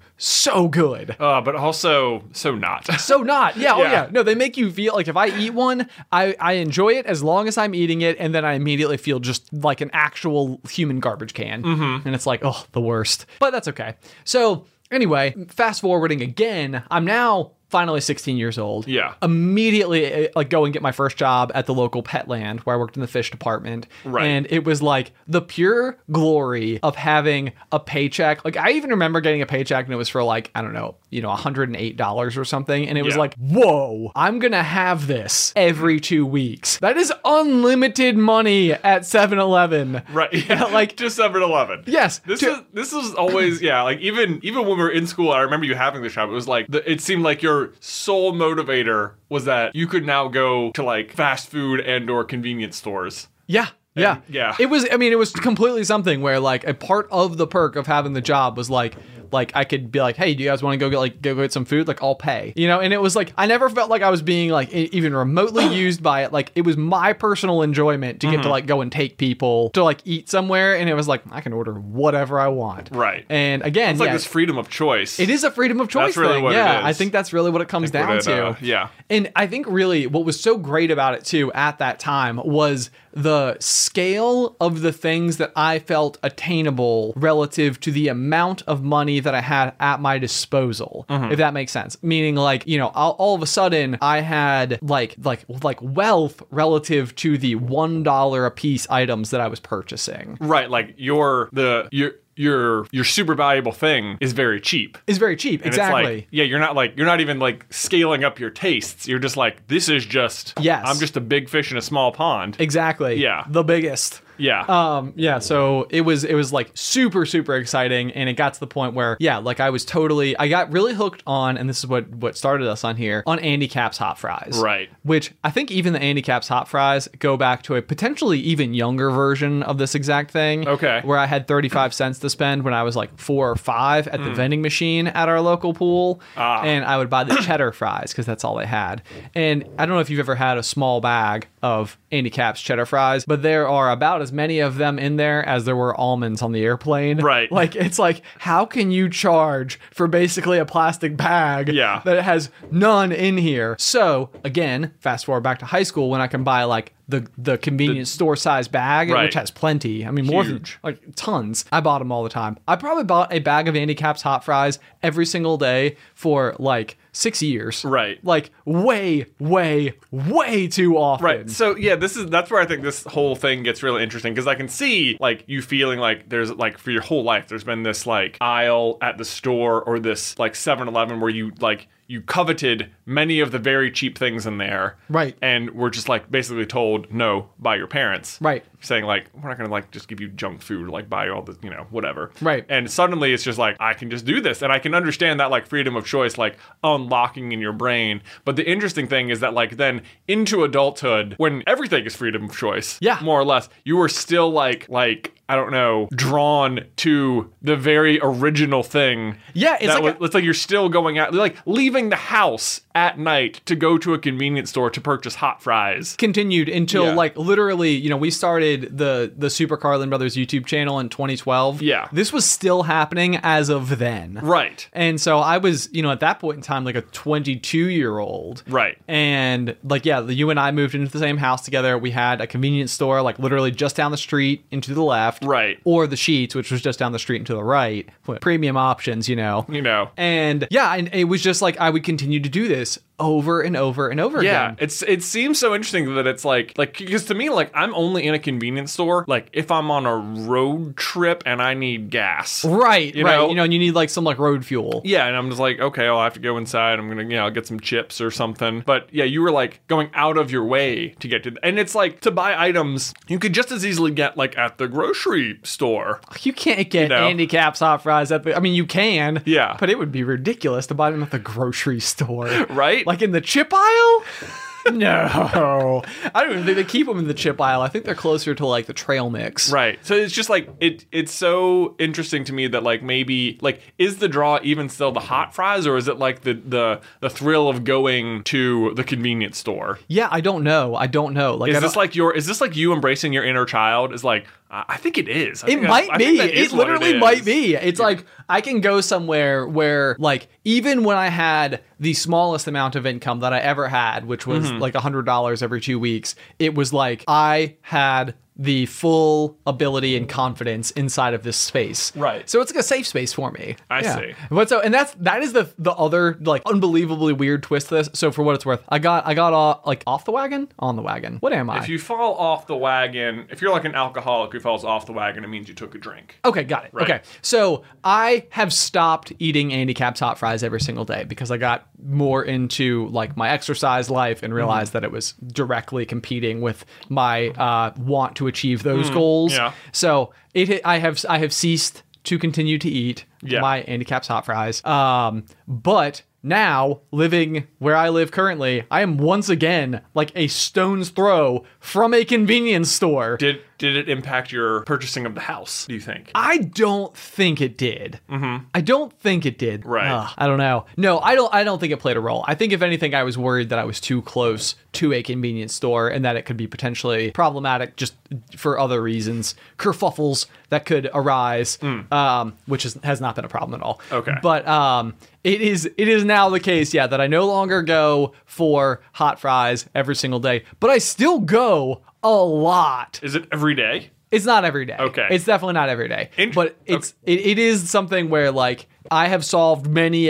so good. But also so not. So not. Yeah, oh Yeah. yeah. No, they make you feel like if I eat one, I enjoy it as long as I'm eating it, and then I immediately feel just like an actual human garbage can. Mm-hmm. And it's like, oh, the worst. But that's okay. So anyway, fast forwarding again, I'm now finally 16 years old. Yeah. Immediately, like, go and get my first job at the local Petland where I worked in the fish department. Right. And it was like the pure glory of having a paycheck. Like, I even remember getting a paycheck and it was for like, I don't know, $108 or something. And it was Yeah. like, whoa, I'm going to have this every 2 weeks. That is unlimited money at 7-Eleven. Right. Yeah. Like, just 7-Eleven. yes. This is always, yeah, like even when we were in school, I remember you having this job. It was like it seemed like your sole motivator was that you could now go to like fast food and or convenience stores. Yeah. Yeah. Yeah. It was completely something where like a part of the perk of having the job was like I could be like, hey, do you guys want to go get some food? Like, I'll pay, and it was like, I never felt like I was being like even remotely used by it. Like, it was my personal enjoyment to get to like go and take people to like eat somewhere. And it was like, I can order whatever I want. Right. And again, It's like this freedom of choice. it is a freedom of choice That's really thing. what it Yeah. is. I think that's really what it comes down to. Yeah. And I think really what was so great about it too at that time was the scale of the things that I felt attainable relative to the amount of money that I had at my disposal, if that makes sense. Meaning like, all of a sudden I had like wealth relative to the $1 a piece items that I was purchasing. Right. Like your super valuable thing is very cheap. It's very cheap. And Exactly. It's like, you're not even like scaling up your tastes. You're just like, this is just, Yes. I'm just a big fish in a small pond. Exactly. Yeah. The biggest. Yeah. So it was like super, super exciting. And it got to the point where, like I got really hooked on, and this is what started us on here, on Andy Capp's hot fries. Right. Which I think even the Andy Capp's hot fries go back to a potentially even younger version of this exact thing. Okay. Where I had 35 cents to spend when I was like 4 or 5 at the vending machine at our local pool. And I would buy the cheddar fries because that's all they had. And I don't know if you've ever had a small bag of Andy Capp's cheddar fries, but there are about as many of them in there as there were almonds on the airplane. Right. Like, it's like, how can you charge for basically a plastic bag that has none in here? So again, fast forward back to high school when I can buy like the convenience store size bag, which has plenty. I mean, more than like tons. I bought them all the time. I probably bought a bag of Andy Capp's hot fries every single day for like 6 years. Right. Like way, way, way too often. Right. So yeah, that's where I think this whole thing gets really interesting, because I can see like you feeling like there's like for your whole life there's been this like aisle at the store or this like 7-Eleven where you coveted many of the very cheap things in there. Right. And were just like basically told no by your parents. Right. Saying like, we're not going to like just give you junk food, like buy all the, whatever. Right. And suddenly it's just like, I can just do this. And I can understand that like freedom of choice, like unlocking in your brain. But the interesting thing is that like then into adulthood, when everything is freedom of choice, more or less, you were still like, I don't know, drawn to the very original thing. Yeah, it's like you're still going out, like leaving the house at night to go to a convenience store to purchase hot fries. Continued until like literally, we started the Super Carlin Brothers YouTube channel in 2012. Yeah. This was still happening as of then. Right. And so I was, at that point in time, like a 22-year-old. Right. And like, you and I moved into the same house together. We had a convenience store, like literally just down the street and to the left. Right. Or the Sheets, which was just down the street and to the right. Premium options, And and it was just like I would continue to do this over and over and over again. Yeah, it seems so interesting that it's like because to me, like I'm only in a convenience store like if I'm on a road trip and I need gas. Right, you right. know? And you need like some like road fuel. Yeah, and I'm just like, okay, I'll have to go inside. I'm gonna, I'll get some chips or something. But yeah, you were like going out of your way to get to, and it's like to buy items you could just as easily get like at the grocery store. You can't get Andy Capp's hot fries at the. I mean, you can. Yeah, but it would be ridiculous to buy them at the grocery store. Right. Like in the chip aisle? No. I don't even think they keep them in the chip aisle. I think they're closer to like the trail mix. Right. So it's just like it's so interesting to me that like maybe like is the draw even still the hot fries, or is it like the thrill of going to the convenience store? Yeah, I don't know. Like is this like you embracing your inner child? Is like I think it is. It might be. It literally might be. It's like I can go somewhere where, like, even when I had the smallest amount of income that I ever had, which was like $100 every 2 weeks, it was like I had the full ability and confidence inside of this space. Right. So it's like a safe space for me. I see. But so, and that is the other, like, unbelievably weird twist to this. So for what it's worth, I got off the wagon, on the wagon. What am I? If you fall off the wagon, if you're like an alcoholic who falls off the wagon, it means you took a drink. Okay, got it. Right. Okay. So I have stopped eating Andy Capp's hot fries every single day because I got more into, like, my exercise life and realized that it was directly competing with my want to achieve those goals. Yeah. So I have ceased to continue to eat my Andy Capp's hot fries. But now, living where I live currently, I am once again like a stone's throw from a convenience store. Did it impact your purchasing of the house, do you think? I don't think it did. I don't think it did. Right. I don't know. No, I don't think it played a role. I think if anything, I was worried that I was too close to a convenience store and that it could be potentially problematic just for other reasons, kerfuffles that could arise, which has not been a problem at all. Okay. But it is now the case, that I no longer go for hot fries every single day, but I still go a lot. Is it every day? It's not every day. Okay. It's definitely not every day. But it is something where, like, I have solved many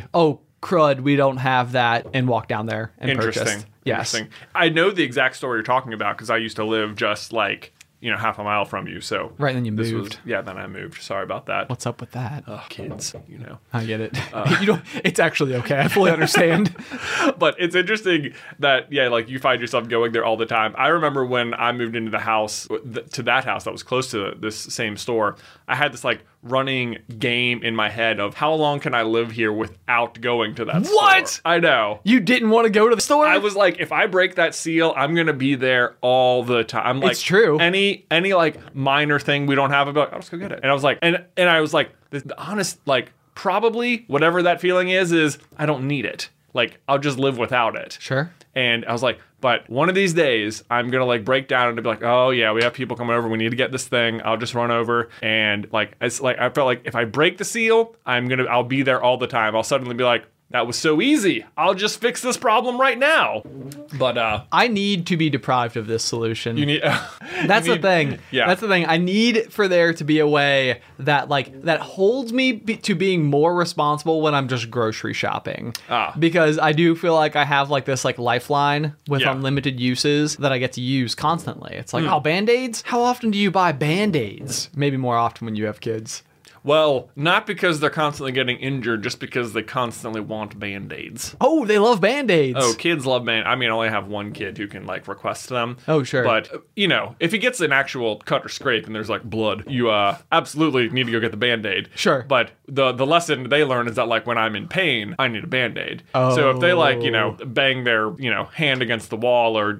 crud, we don't have that, and walk down there and purchase. Yes. Interesting. I know the exact store you're talking about because I used to live just like, half a mile from you. So right, then you moved. Then I moved. Sorry about that. What's up with that? Kids, I get it. It's actually okay. I fully understand. But it's interesting that, like, you find yourself going there all the time. I remember when I moved into the house, to that house that was close to this same store, I had this, like, running game in my head of how long can I live here without going to that store. What? I know. You didn't want to go to the store? I was like, if I break that seal, I'm going to be there all the time. I'm like, it's true. Any like minor thing we don't have, I'll be like, I'll just go get it. And I was like, and I was like, the honest, like, probably whatever that feeling is I don't need it. Like, I'll just live without it. Sure. And I was like, but one of these days, I'm going to, like, break down and be like, oh, yeah, we have people coming over. We need to get this thing. I'll just run over. And, like, it's like, I felt like if I break the seal, I'll be there all the time. I'll suddenly be like, that was so easy. I'll just fix this problem right now. But I need to be deprived of this solution. You need. That's the thing. Yeah. That's the thing. I need for there to be a way that holds me to being more responsible when I'm just grocery shopping. Because I do feel like I have, like, this, like, lifeline with unlimited uses that I get to use constantly. It's like, Band-Aids? How often do you buy Band-Aids? Maybe more often when you have kids. Well, not because they're constantly getting injured, just because they constantly want Band-Aids. Oh, they love Band-Aids. Oh, kids love Band-Aids. I mean, I only have one kid who can, like, request them. Oh, sure. But, if he gets an actual cut or scrape and there's, like, blood, you absolutely need to go get the Band-Aid. Sure. But the lesson they learn is that, like, when I'm in pain, I need a Band-Aid. Oh. So if they, like, bang their, hand against the wall or,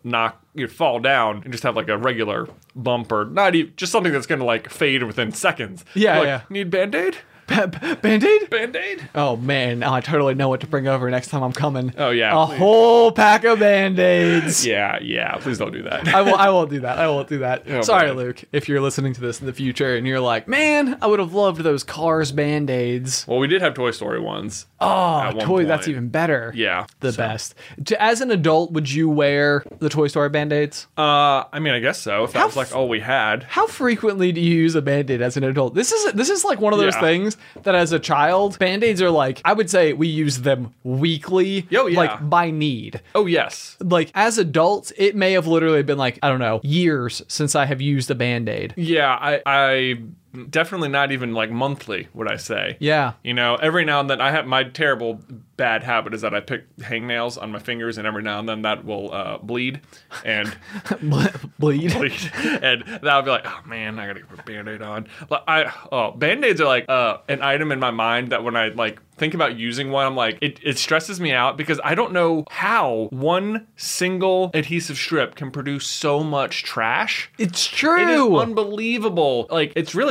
fall down and just have, like, a regular bump or not even, just something that's going to, like, fade within seconds. Yeah, Need Band-Aid? Band-Aid? Band-Aid? Oh, man. I totally know what to bring over next time I'm coming. Oh, yeah. A whole pack of Band-Aids. Yeah. Please don't do that. I won't do that. I won't do that. Oh, sorry, man. Luke, if you're listening to this in the future and you're like, man, I would have loved those Cars Band-Aids. Well, we did have Toy Story ones. Oh, that's even better. Yeah. Best. As an adult, would you wear the Toy Story Band-Aids? I mean, I guess so. If that was, like, all we had. How frequently do you use a Band-Aid as an adult? This is like one of those things that as a child, Band-Aids are like, I would say we use them weekly, like, by need. Oh, yes. Like, as adults, it may have literally been, like, I don't know, years since I have used a Band-Aid. Yeah, I definitely not even, like, monthly, would I say. Yeah. Every now and then, I have my terrible bad habit is that I pick hangnails on my fingers, and every now and then that will bleed. And bleed. And that'll be like, oh, man, I gotta put a Band-Aid on. Band-Aids are, like, an item in my mind that when I, like, think about using one, I'm like, it stresses me out because I don't know how one single adhesive strip can produce so much trash. It's true. It is unbelievable. Like, it's really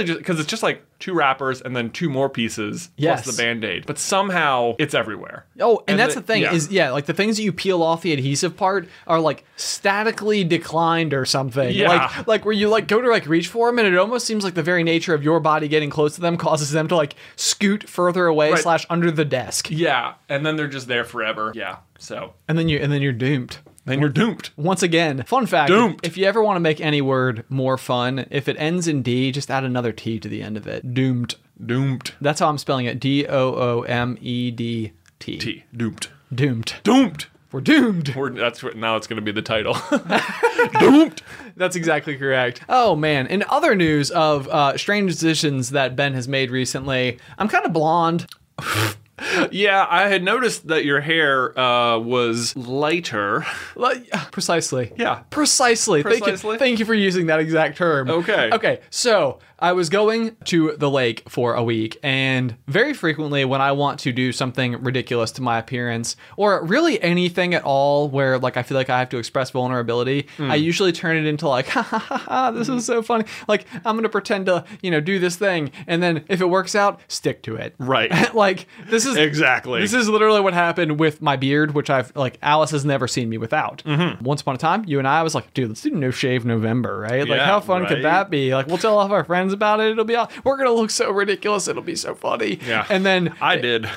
just because it's just like 2 wrappers and then 2 more pieces Yes. plus the Band-Aid. But somehow it's everywhere. Oh, and that's the thing yeah. is, like the things that you peel off the adhesive part are like statically declined or something. Yeah. Like where you like go to like reach for them, and it almost seems like the very nature of your body getting close to them causes them to like scoot further away Right. / under the desk. Yeah, and then they're just there forever. Yeah, so And then you're doomed. then you're doomed. Once again, fun fact, Doomed. if you ever want to make any word more fun, if it ends in D, just add another T to the end of it. Doomed. Doomed. That's how I'm spelling it. DOOMEDT. T. Doomed. Doomed. Doomed. We're doomed. That's what now it's going to be the title. Doomed. That's exactly correct. Oh man. In other news of strange decisions that Ben has made recently, I'm kind of blonde. Yeah, I had noticed that your hair was lighter. Precisely. Yeah. Precisely. Precisely. Thank you for using that exact term. Okay. Okay. So I was going to the lake for a week, and very frequently when I want to do something ridiculous to my appearance, or really anything at all where like I feel like I have to express vulnerability, I usually turn it into like, ha ha ha ha, this is so funny. Like I'm gonna pretend to, do this thing, and then if it works out, stick to it. Right. Like this is Exactly. This is literally what happened with my beard, which I've like Alice has never seen me without. Once upon a time, you and I was like, dude, let's do No Shave November, right? Like Yeah, how fun right. could that be? Like we'll tell all of our friends about it. It'll be all, we're gonna look so ridiculous. It'll be so funny. Yeah. And then I did.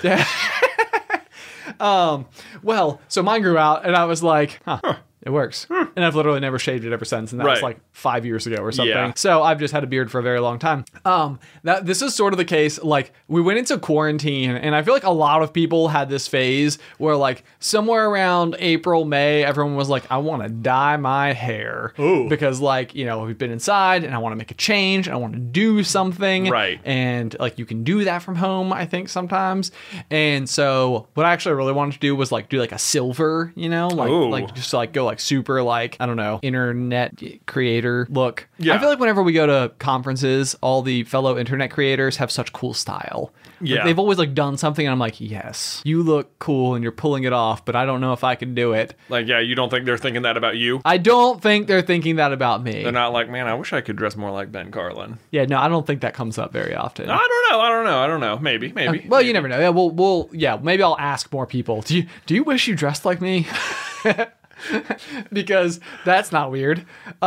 well, so mine grew out, and I was like, it works. And I've literally never shaved it ever since, and that was Right. like 5 years ago or something. Yeah. So I've just had a beard for a very long time. This is sort of the case. Like we went into quarantine, and I feel like a lot of people had this phase where like somewhere around April, May, everyone was like, I want to dye my hair. Ooh. Because like, we've been inside, and I want to make a change, and I want to do something. Right. And like you can do that from home, I think sometimes. And so what I actually really wanted to do was like do like a silver, Ooh. like just like go like super like, I don't know, internet creator look. Yeah. I feel like whenever we go to conferences, all the fellow internet creators have such cool style. Like, Yeah. they've always like done something, and I'm like, yes, you look cool and you're pulling it off, but I don't know if I can do it. Like, yeah, you don't think they're thinking that about you? I don't think they're thinking that about me. They're not like, man, I wish I could dress more like Ben Carlin. Yeah, no, I don't think that comes up very often. I don't know. Maybe. Well, you never know. Yeah, maybe I'll ask more people. Do you wish you dressed like me? Because that's not weird.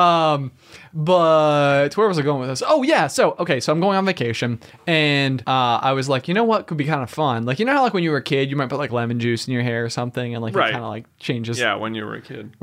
But where was I going with this? Oh yeah, so I'm going on vacation, and I was like, you know what could be kind of fun? Like, how like when you were a kid, you might put like lemon juice in your hair or something, and like Right. it kind of like changes. Yeah, when you were a kid.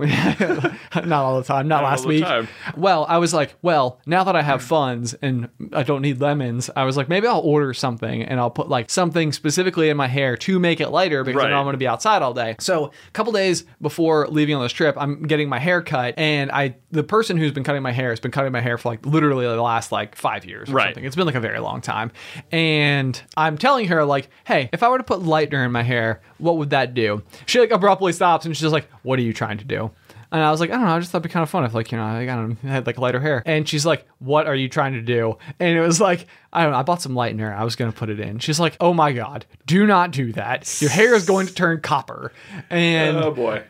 Not all the time, not last all the week. time. Well, I was like, now that I have funds and I don't need lemons, I was like, maybe I'll order something, and I'll put like something specifically in my hair to make it lighter, because I know Right. I'm going to be outside all day. So a couple days before leaving on this trip, I'm getting my hair cut, and the person who's been cutting my hair has been cutting my hair for like literally the last like 5 years or Right. something. It's been like a very long time. And I'm telling her like, hey, if I were to put lightener in my hair, what would that do? She like abruptly stops, and she's just like, what are you trying to do? And I was like, I don't know, I just thought it'd be kind of fun if like, I had like lighter hair. And she's like, what are you trying to do? And it was like, I don't know, I bought some lightener. I was going to put it in. She's like, oh my God, do not do that. Your hair is going to turn copper. And Oh boy.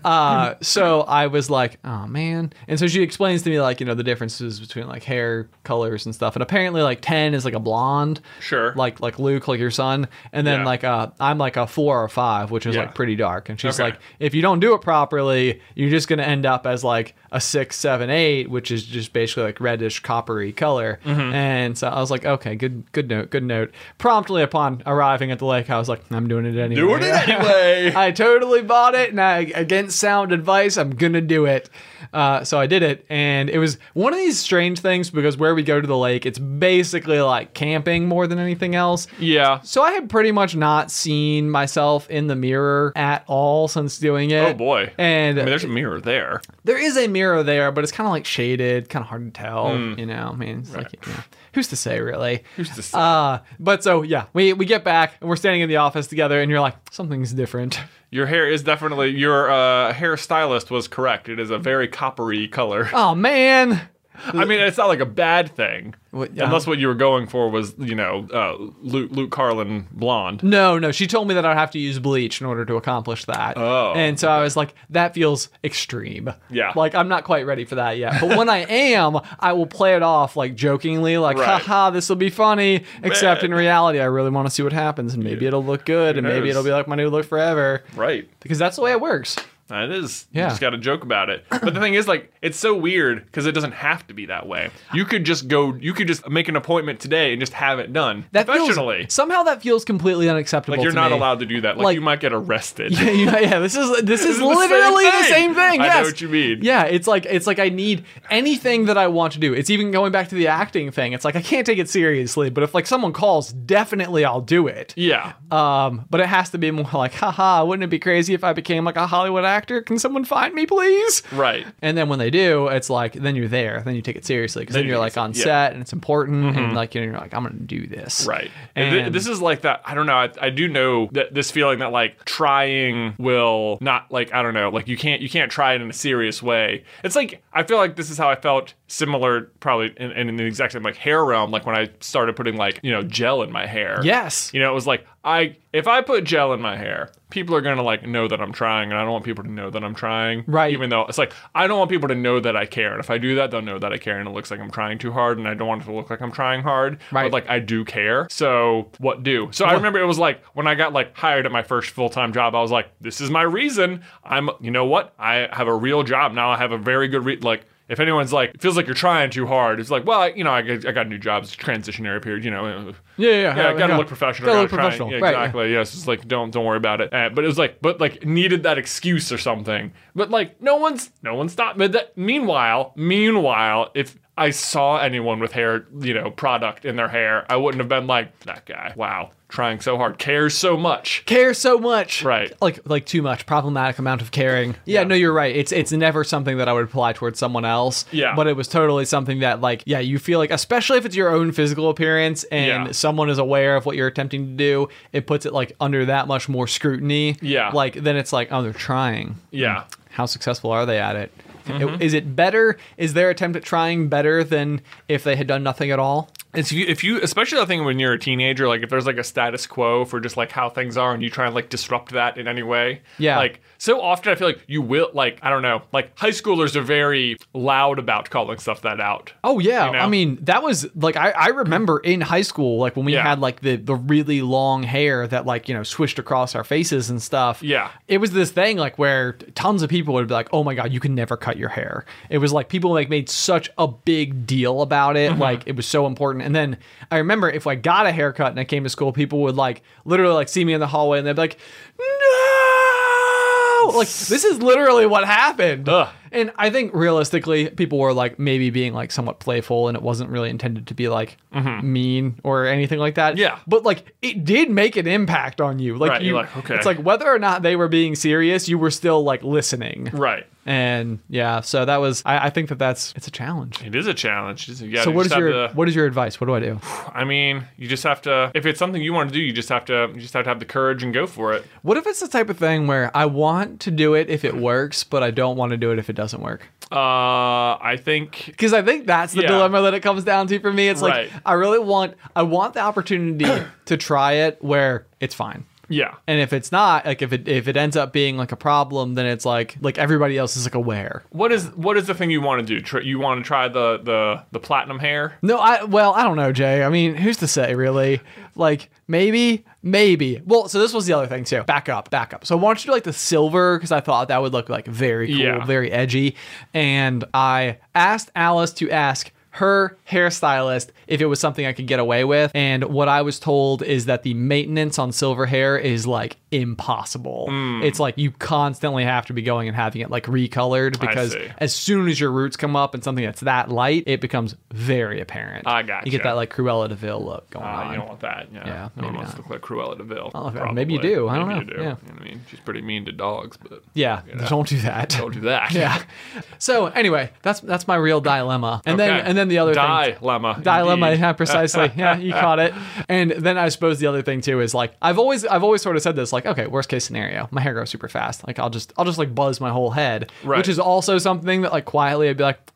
so I was like, oh man. And so she explains to me like, the differences between like hair colors and stuff. And apparently like 10 is like a blonde. Sure. Like Luke, like your son. And then Yeah. like I'm like a 4 or 5, which is Yeah. like pretty dark. And she's Okay. like, if you don't do it properly, you're just going to end up as like a 6, 7, 8, which is just basically like reddish coppery color. And so I was like, okay, good note. Promptly upon arriving at the lake, I was like, I'm doing it anyway. Doing it anyway. I totally bought it, and against sound advice, I'm gonna do it. So I did it, and it was one of these strange things because where we go to the lake, it's basically like camping more than anything else. Yeah. So I had pretty much not seen myself in the mirror at all since doing it. Oh boy. And I mean, there's a mirror there. there is a mirror there, but it's kind of like shaded, kind of hard to tell. I mean, it's like, who's to say, really? Who's to say? But so yeah, we get back and we're standing in the office together, and you're like, something's different. Your hair is definitely, your hair stylist was correct. It is a very coppery color. Oh man. I mean, it's not like a bad thing. What- Unless what you were going for was, Luke Carlin blonde. No. She told me that I'd have to use bleach in order to accomplish that. Oh, and so I was like, that feels extreme. Yeah. Like, I'm not quite ready for that yet. But when I am, I will play it off like jokingly, like, Right. haha, this will be funny. Except Man. in reality, I really want to see what happens, and maybe it'll look good, and maybe knows? it'll be like my new look forever. Right. Because that's the way it works. It is. Yeah. You just got to joke about it. But the thing is, like, it's so weird because it doesn't have to be that way. You could just make an appointment today and just have it done professionally. Somehow that feels completely unacceptable. Like, you're to not me. allowed to do that. Like, you might get arrested. Yeah, this is the literally same the same thing. I Yes. know what you mean. Yeah, it's like I need anything that I want to do. It's even going back to the acting thing. It's like I can't take it seriously, but if like someone calls, definitely I'll do it. Yeah. But it has to be more like, haha, wouldn't it be crazy if I became like a Hollywood actor? Can someone find me, please? Right. And then when they do, it's like, then you're there. Then you take it seriously because then you're like on set and it's important and like, you're like, I'm going to do this. Right. And this is like that. I don't know. I do know that this feeling that like trying will not like, I don't know, like you can't try it in a serious way. It's like, I feel like this is how I felt similar probably in the exact same like hair realm. Like when I started putting like, gel in my hair. Yes. It was like, if I put gel in my hair, people are going to like know that I'm trying, and I don't want people to know that I'm trying. Right. Even though it's like, I don't want people to know that I care. And if I do that, they'll know that I care, and it looks like I'm trying too hard, and I don't want it to look like I'm trying hard. Right. But like, I do care. So what do? So I remember it was like, when I got like hired at my first full-time job, I was like, this is my reason. You know what? I have a real job now. I have a very good like, if anyone's like, it feels like you're trying too hard, it's like, well, I got new jobs, transitionary period, Yeah, gotta look professional. Gotta look gotta try- professional. Yeah, Right, exactly. Yes, it's like don't worry about it. But it was like, needed that excuse or something. But like, no one's stopped. But meanwhile, if I saw anyone with hair, product in their hair, I wouldn't have been like, that guy, wow, trying so hard, cares so much. Care so much. Right. Like too much. Problematic amount of caring. Yeah, no, you're right. It's never something that I would apply towards someone else. Yeah. But it was totally something that like, yeah, you feel like, especially if it's your own physical appearance and Yeah. someone is aware of what you're attempting to do, it puts it like under that much more scrutiny. Yeah. Like then it's like, oh, they're trying. Yeah. How successful are they at it? Mm-hmm. Is it better? Is their attempt at trying better than if they had done nothing at all? If you, especially I think when you're a teenager, like if there's like a status quo for just like how things are and you try and like disrupt that in any way. Yeah. Like so often I feel like you will, like, I don't know, like high schoolers are very loud about calling stuff that out. Oh yeah, You know? I mean that was like I remember in high school like when we Yeah. had like the really long hair that like swished across our faces and stuff. Yeah. It was this thing like where tons of people would be like, oh my god, you can never cut your hair. It was like people like made such a big deal about it, like it was so important. And then I remember if I got a haircut and I came to school, people would like literally like see me in the hallway and they'd be like, no, like this is literally what happened. Ugh. And I think realistically, people were like maybe being like somewhat playful and it wasn't really intended to be like mean or anything like that. Yeah. But like it did make an impact on you. Like Right, you're like, okay. It's like whether or not they were being serious, you were still like listening. Right. And yeah, so that was I think it's a challenge. It is a challenge. So what is your advice? What do I do? I mean, you just have to, if it's something you want to do, you just have to have the courage and go for it. What if it's the type of thing where I want to do it if it works, but I don't want to do it if it doesn't work? I think Because I think that's the Yeah. dilemma that it comes down to for me. It's Right. like I want the opportunity to try it where it's fine. yeah. And if it's not, like if it ends up being like a problem, then it's like everybody else is like aware. What is the thing you want to do? You want to try the platinum hair? No, I don't know, Jay. I mean, who's to say, really? Like, maybe. Well, so this was the other thing, too. Back up. So I wanted to do, like, the silver, because I thought that would look, like, very cool, Yeah. very edgy. And I asked Alice to ask her hairstylist if it was something I could get away with. And what I was told is that the maintenance on silver hair is, like, impossible. It's like you constantly have to be going and having it, like, recolored, because see. as soon as your roots come up and something that's that light, it becomes very apparent. I gotcha. You get that like Cruella de Vil look going on. You don't want that. Yeah. Yeah, No one maybe wants not. to look like Cruella de Vil. Oh, probably. maybe you do. I don't Maybe know. You do. Yeah. You know what I mean? She's pretty mean to dogs, but Yeah, don't do that. don't do that. Yeah. So anyway, that's my real dilemma. And then the other thing. Dilemma, indeed. yeah, precisely. Yeah, you caught it. And then I suppose the other thing too is like I've always sort of said this, like, okay, worst case scenario, my hair grows super fast. Like I'll just like buzz my whole head. Right. Which is also something that like quietly I'd be like,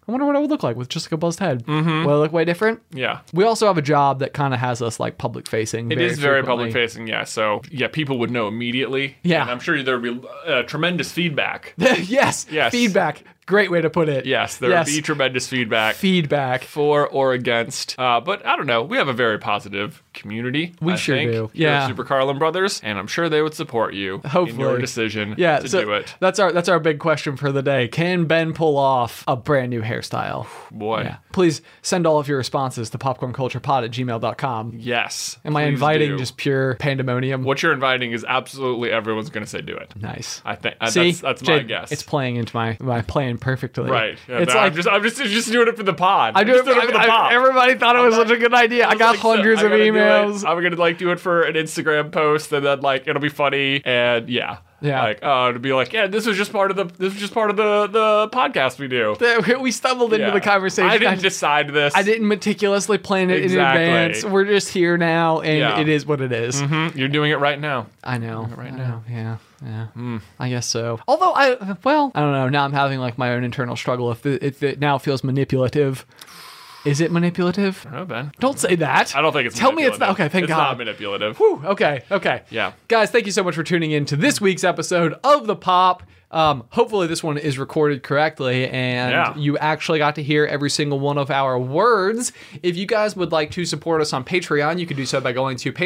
I wonder what I would look like with just like a buzzed head. Will I look way different? Yeah. We also have a job that kind of has us like public facing. It is very public facing, yeah. So, yeah, people would know immediately. Yeah. And I'm sure there would be tremendous feedback. Yes. Yes. Feedback. Great way to put it. Yes, there would be tremendous feedback. Feedback. For or against. But I don't know. We have a very positive community. We sure do. Here at Yeah. Super Carlin Brothers, and I'm sure they would support you Hopefully. in your decision Yeah, to so do it. That's our big question for the day. Can Ben pull off a brand new hairstyle? Boy. Yeah. Please send all of your responses to popcornculturepod@gmail.com. Yes. Am I please inviting do. just pure pandemonium? What you're inviting is absolutely everyone's going to say do it. Nice. I think See, that's my Jade, guess. It's playing into my plan perfectly. right. Yeah, It's no, like I'm just doing it for the pod. I'm just doing doing it for the pod. everybody thought it was such a good idea. I got Like, so hundreds I of gotta do it. emails. I'm gonna like do it for an Instagram post, and then like it'll be funny, and yeah. Like, to be like, yeah, this was just part of the podcast we do. We stumbled into the conversation. I didn't decide this. I didn't meticulously plan it Exactly. in advance. We're just here now, and it is what it is. You're doing it right now. I know. Right I now. know. Yeah. I guess so. Although I don't know. Now I'm having like my own internal struggle. If it now feels manipulative. Is it manipulative? Oh, Ben. Don't say that. I don't think it's Tell me manipulative. it's not. Okay, thank God. It's not manipulative. Whew, okay. Yeah. Guys, thank you so much for tuning in to this week's episode of The Pop. Hopefully this one is recorded correctly and you actually got to hear every single one of our words. If you guys would like to support us on Patreon, you can do so by going to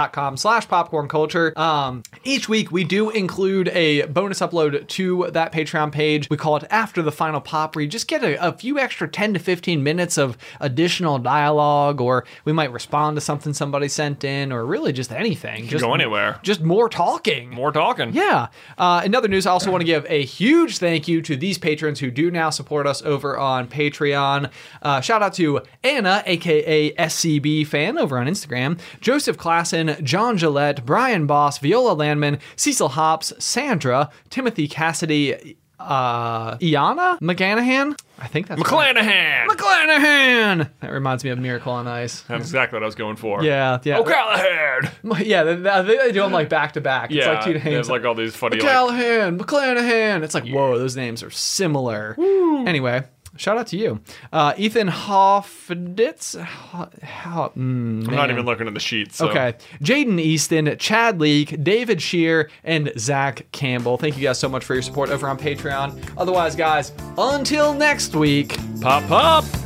patreon.com/popcornculture. Each week we do include a bonus upload to that Patreon page. We call it After the Final Pop, where you just get a few extra 10 to 15 minutes of additional dialogue, or we might respond to something somebody sent in, or really just anything. Just go anywhere. Just more talking. More talking. Yeah. In other news, I also want to give a huge thank you to these patrons who do now support us over on Patreon. Shout out to Anna, aka SCB Fan, over on Instagram, Joseph Klassen, John Gillette, Brian Boss, Viola Landman, Cecil Hops, Sandra, Timothy Cassidy, Iana McGanahan. I think that's McClanahan. McClanahan. That reminds me of Miracle on Ice. That's exactly what I was going for. Yeah. O'Callahan. Yeah, they do them like back to back. It's like two names. There's like all these funny McCallahan, McClanahan. It's like, whoa, those names are similar. Anyway, shout out to you. Ethan Hoffditz. I'm not even looking at the sheet. So. Okay. Jaden Easton, Chad Leake, David Shear, and Zach Campbell. Thank you guys so much for your support over on Patreon. Otherwise, guys, until next week. Pop.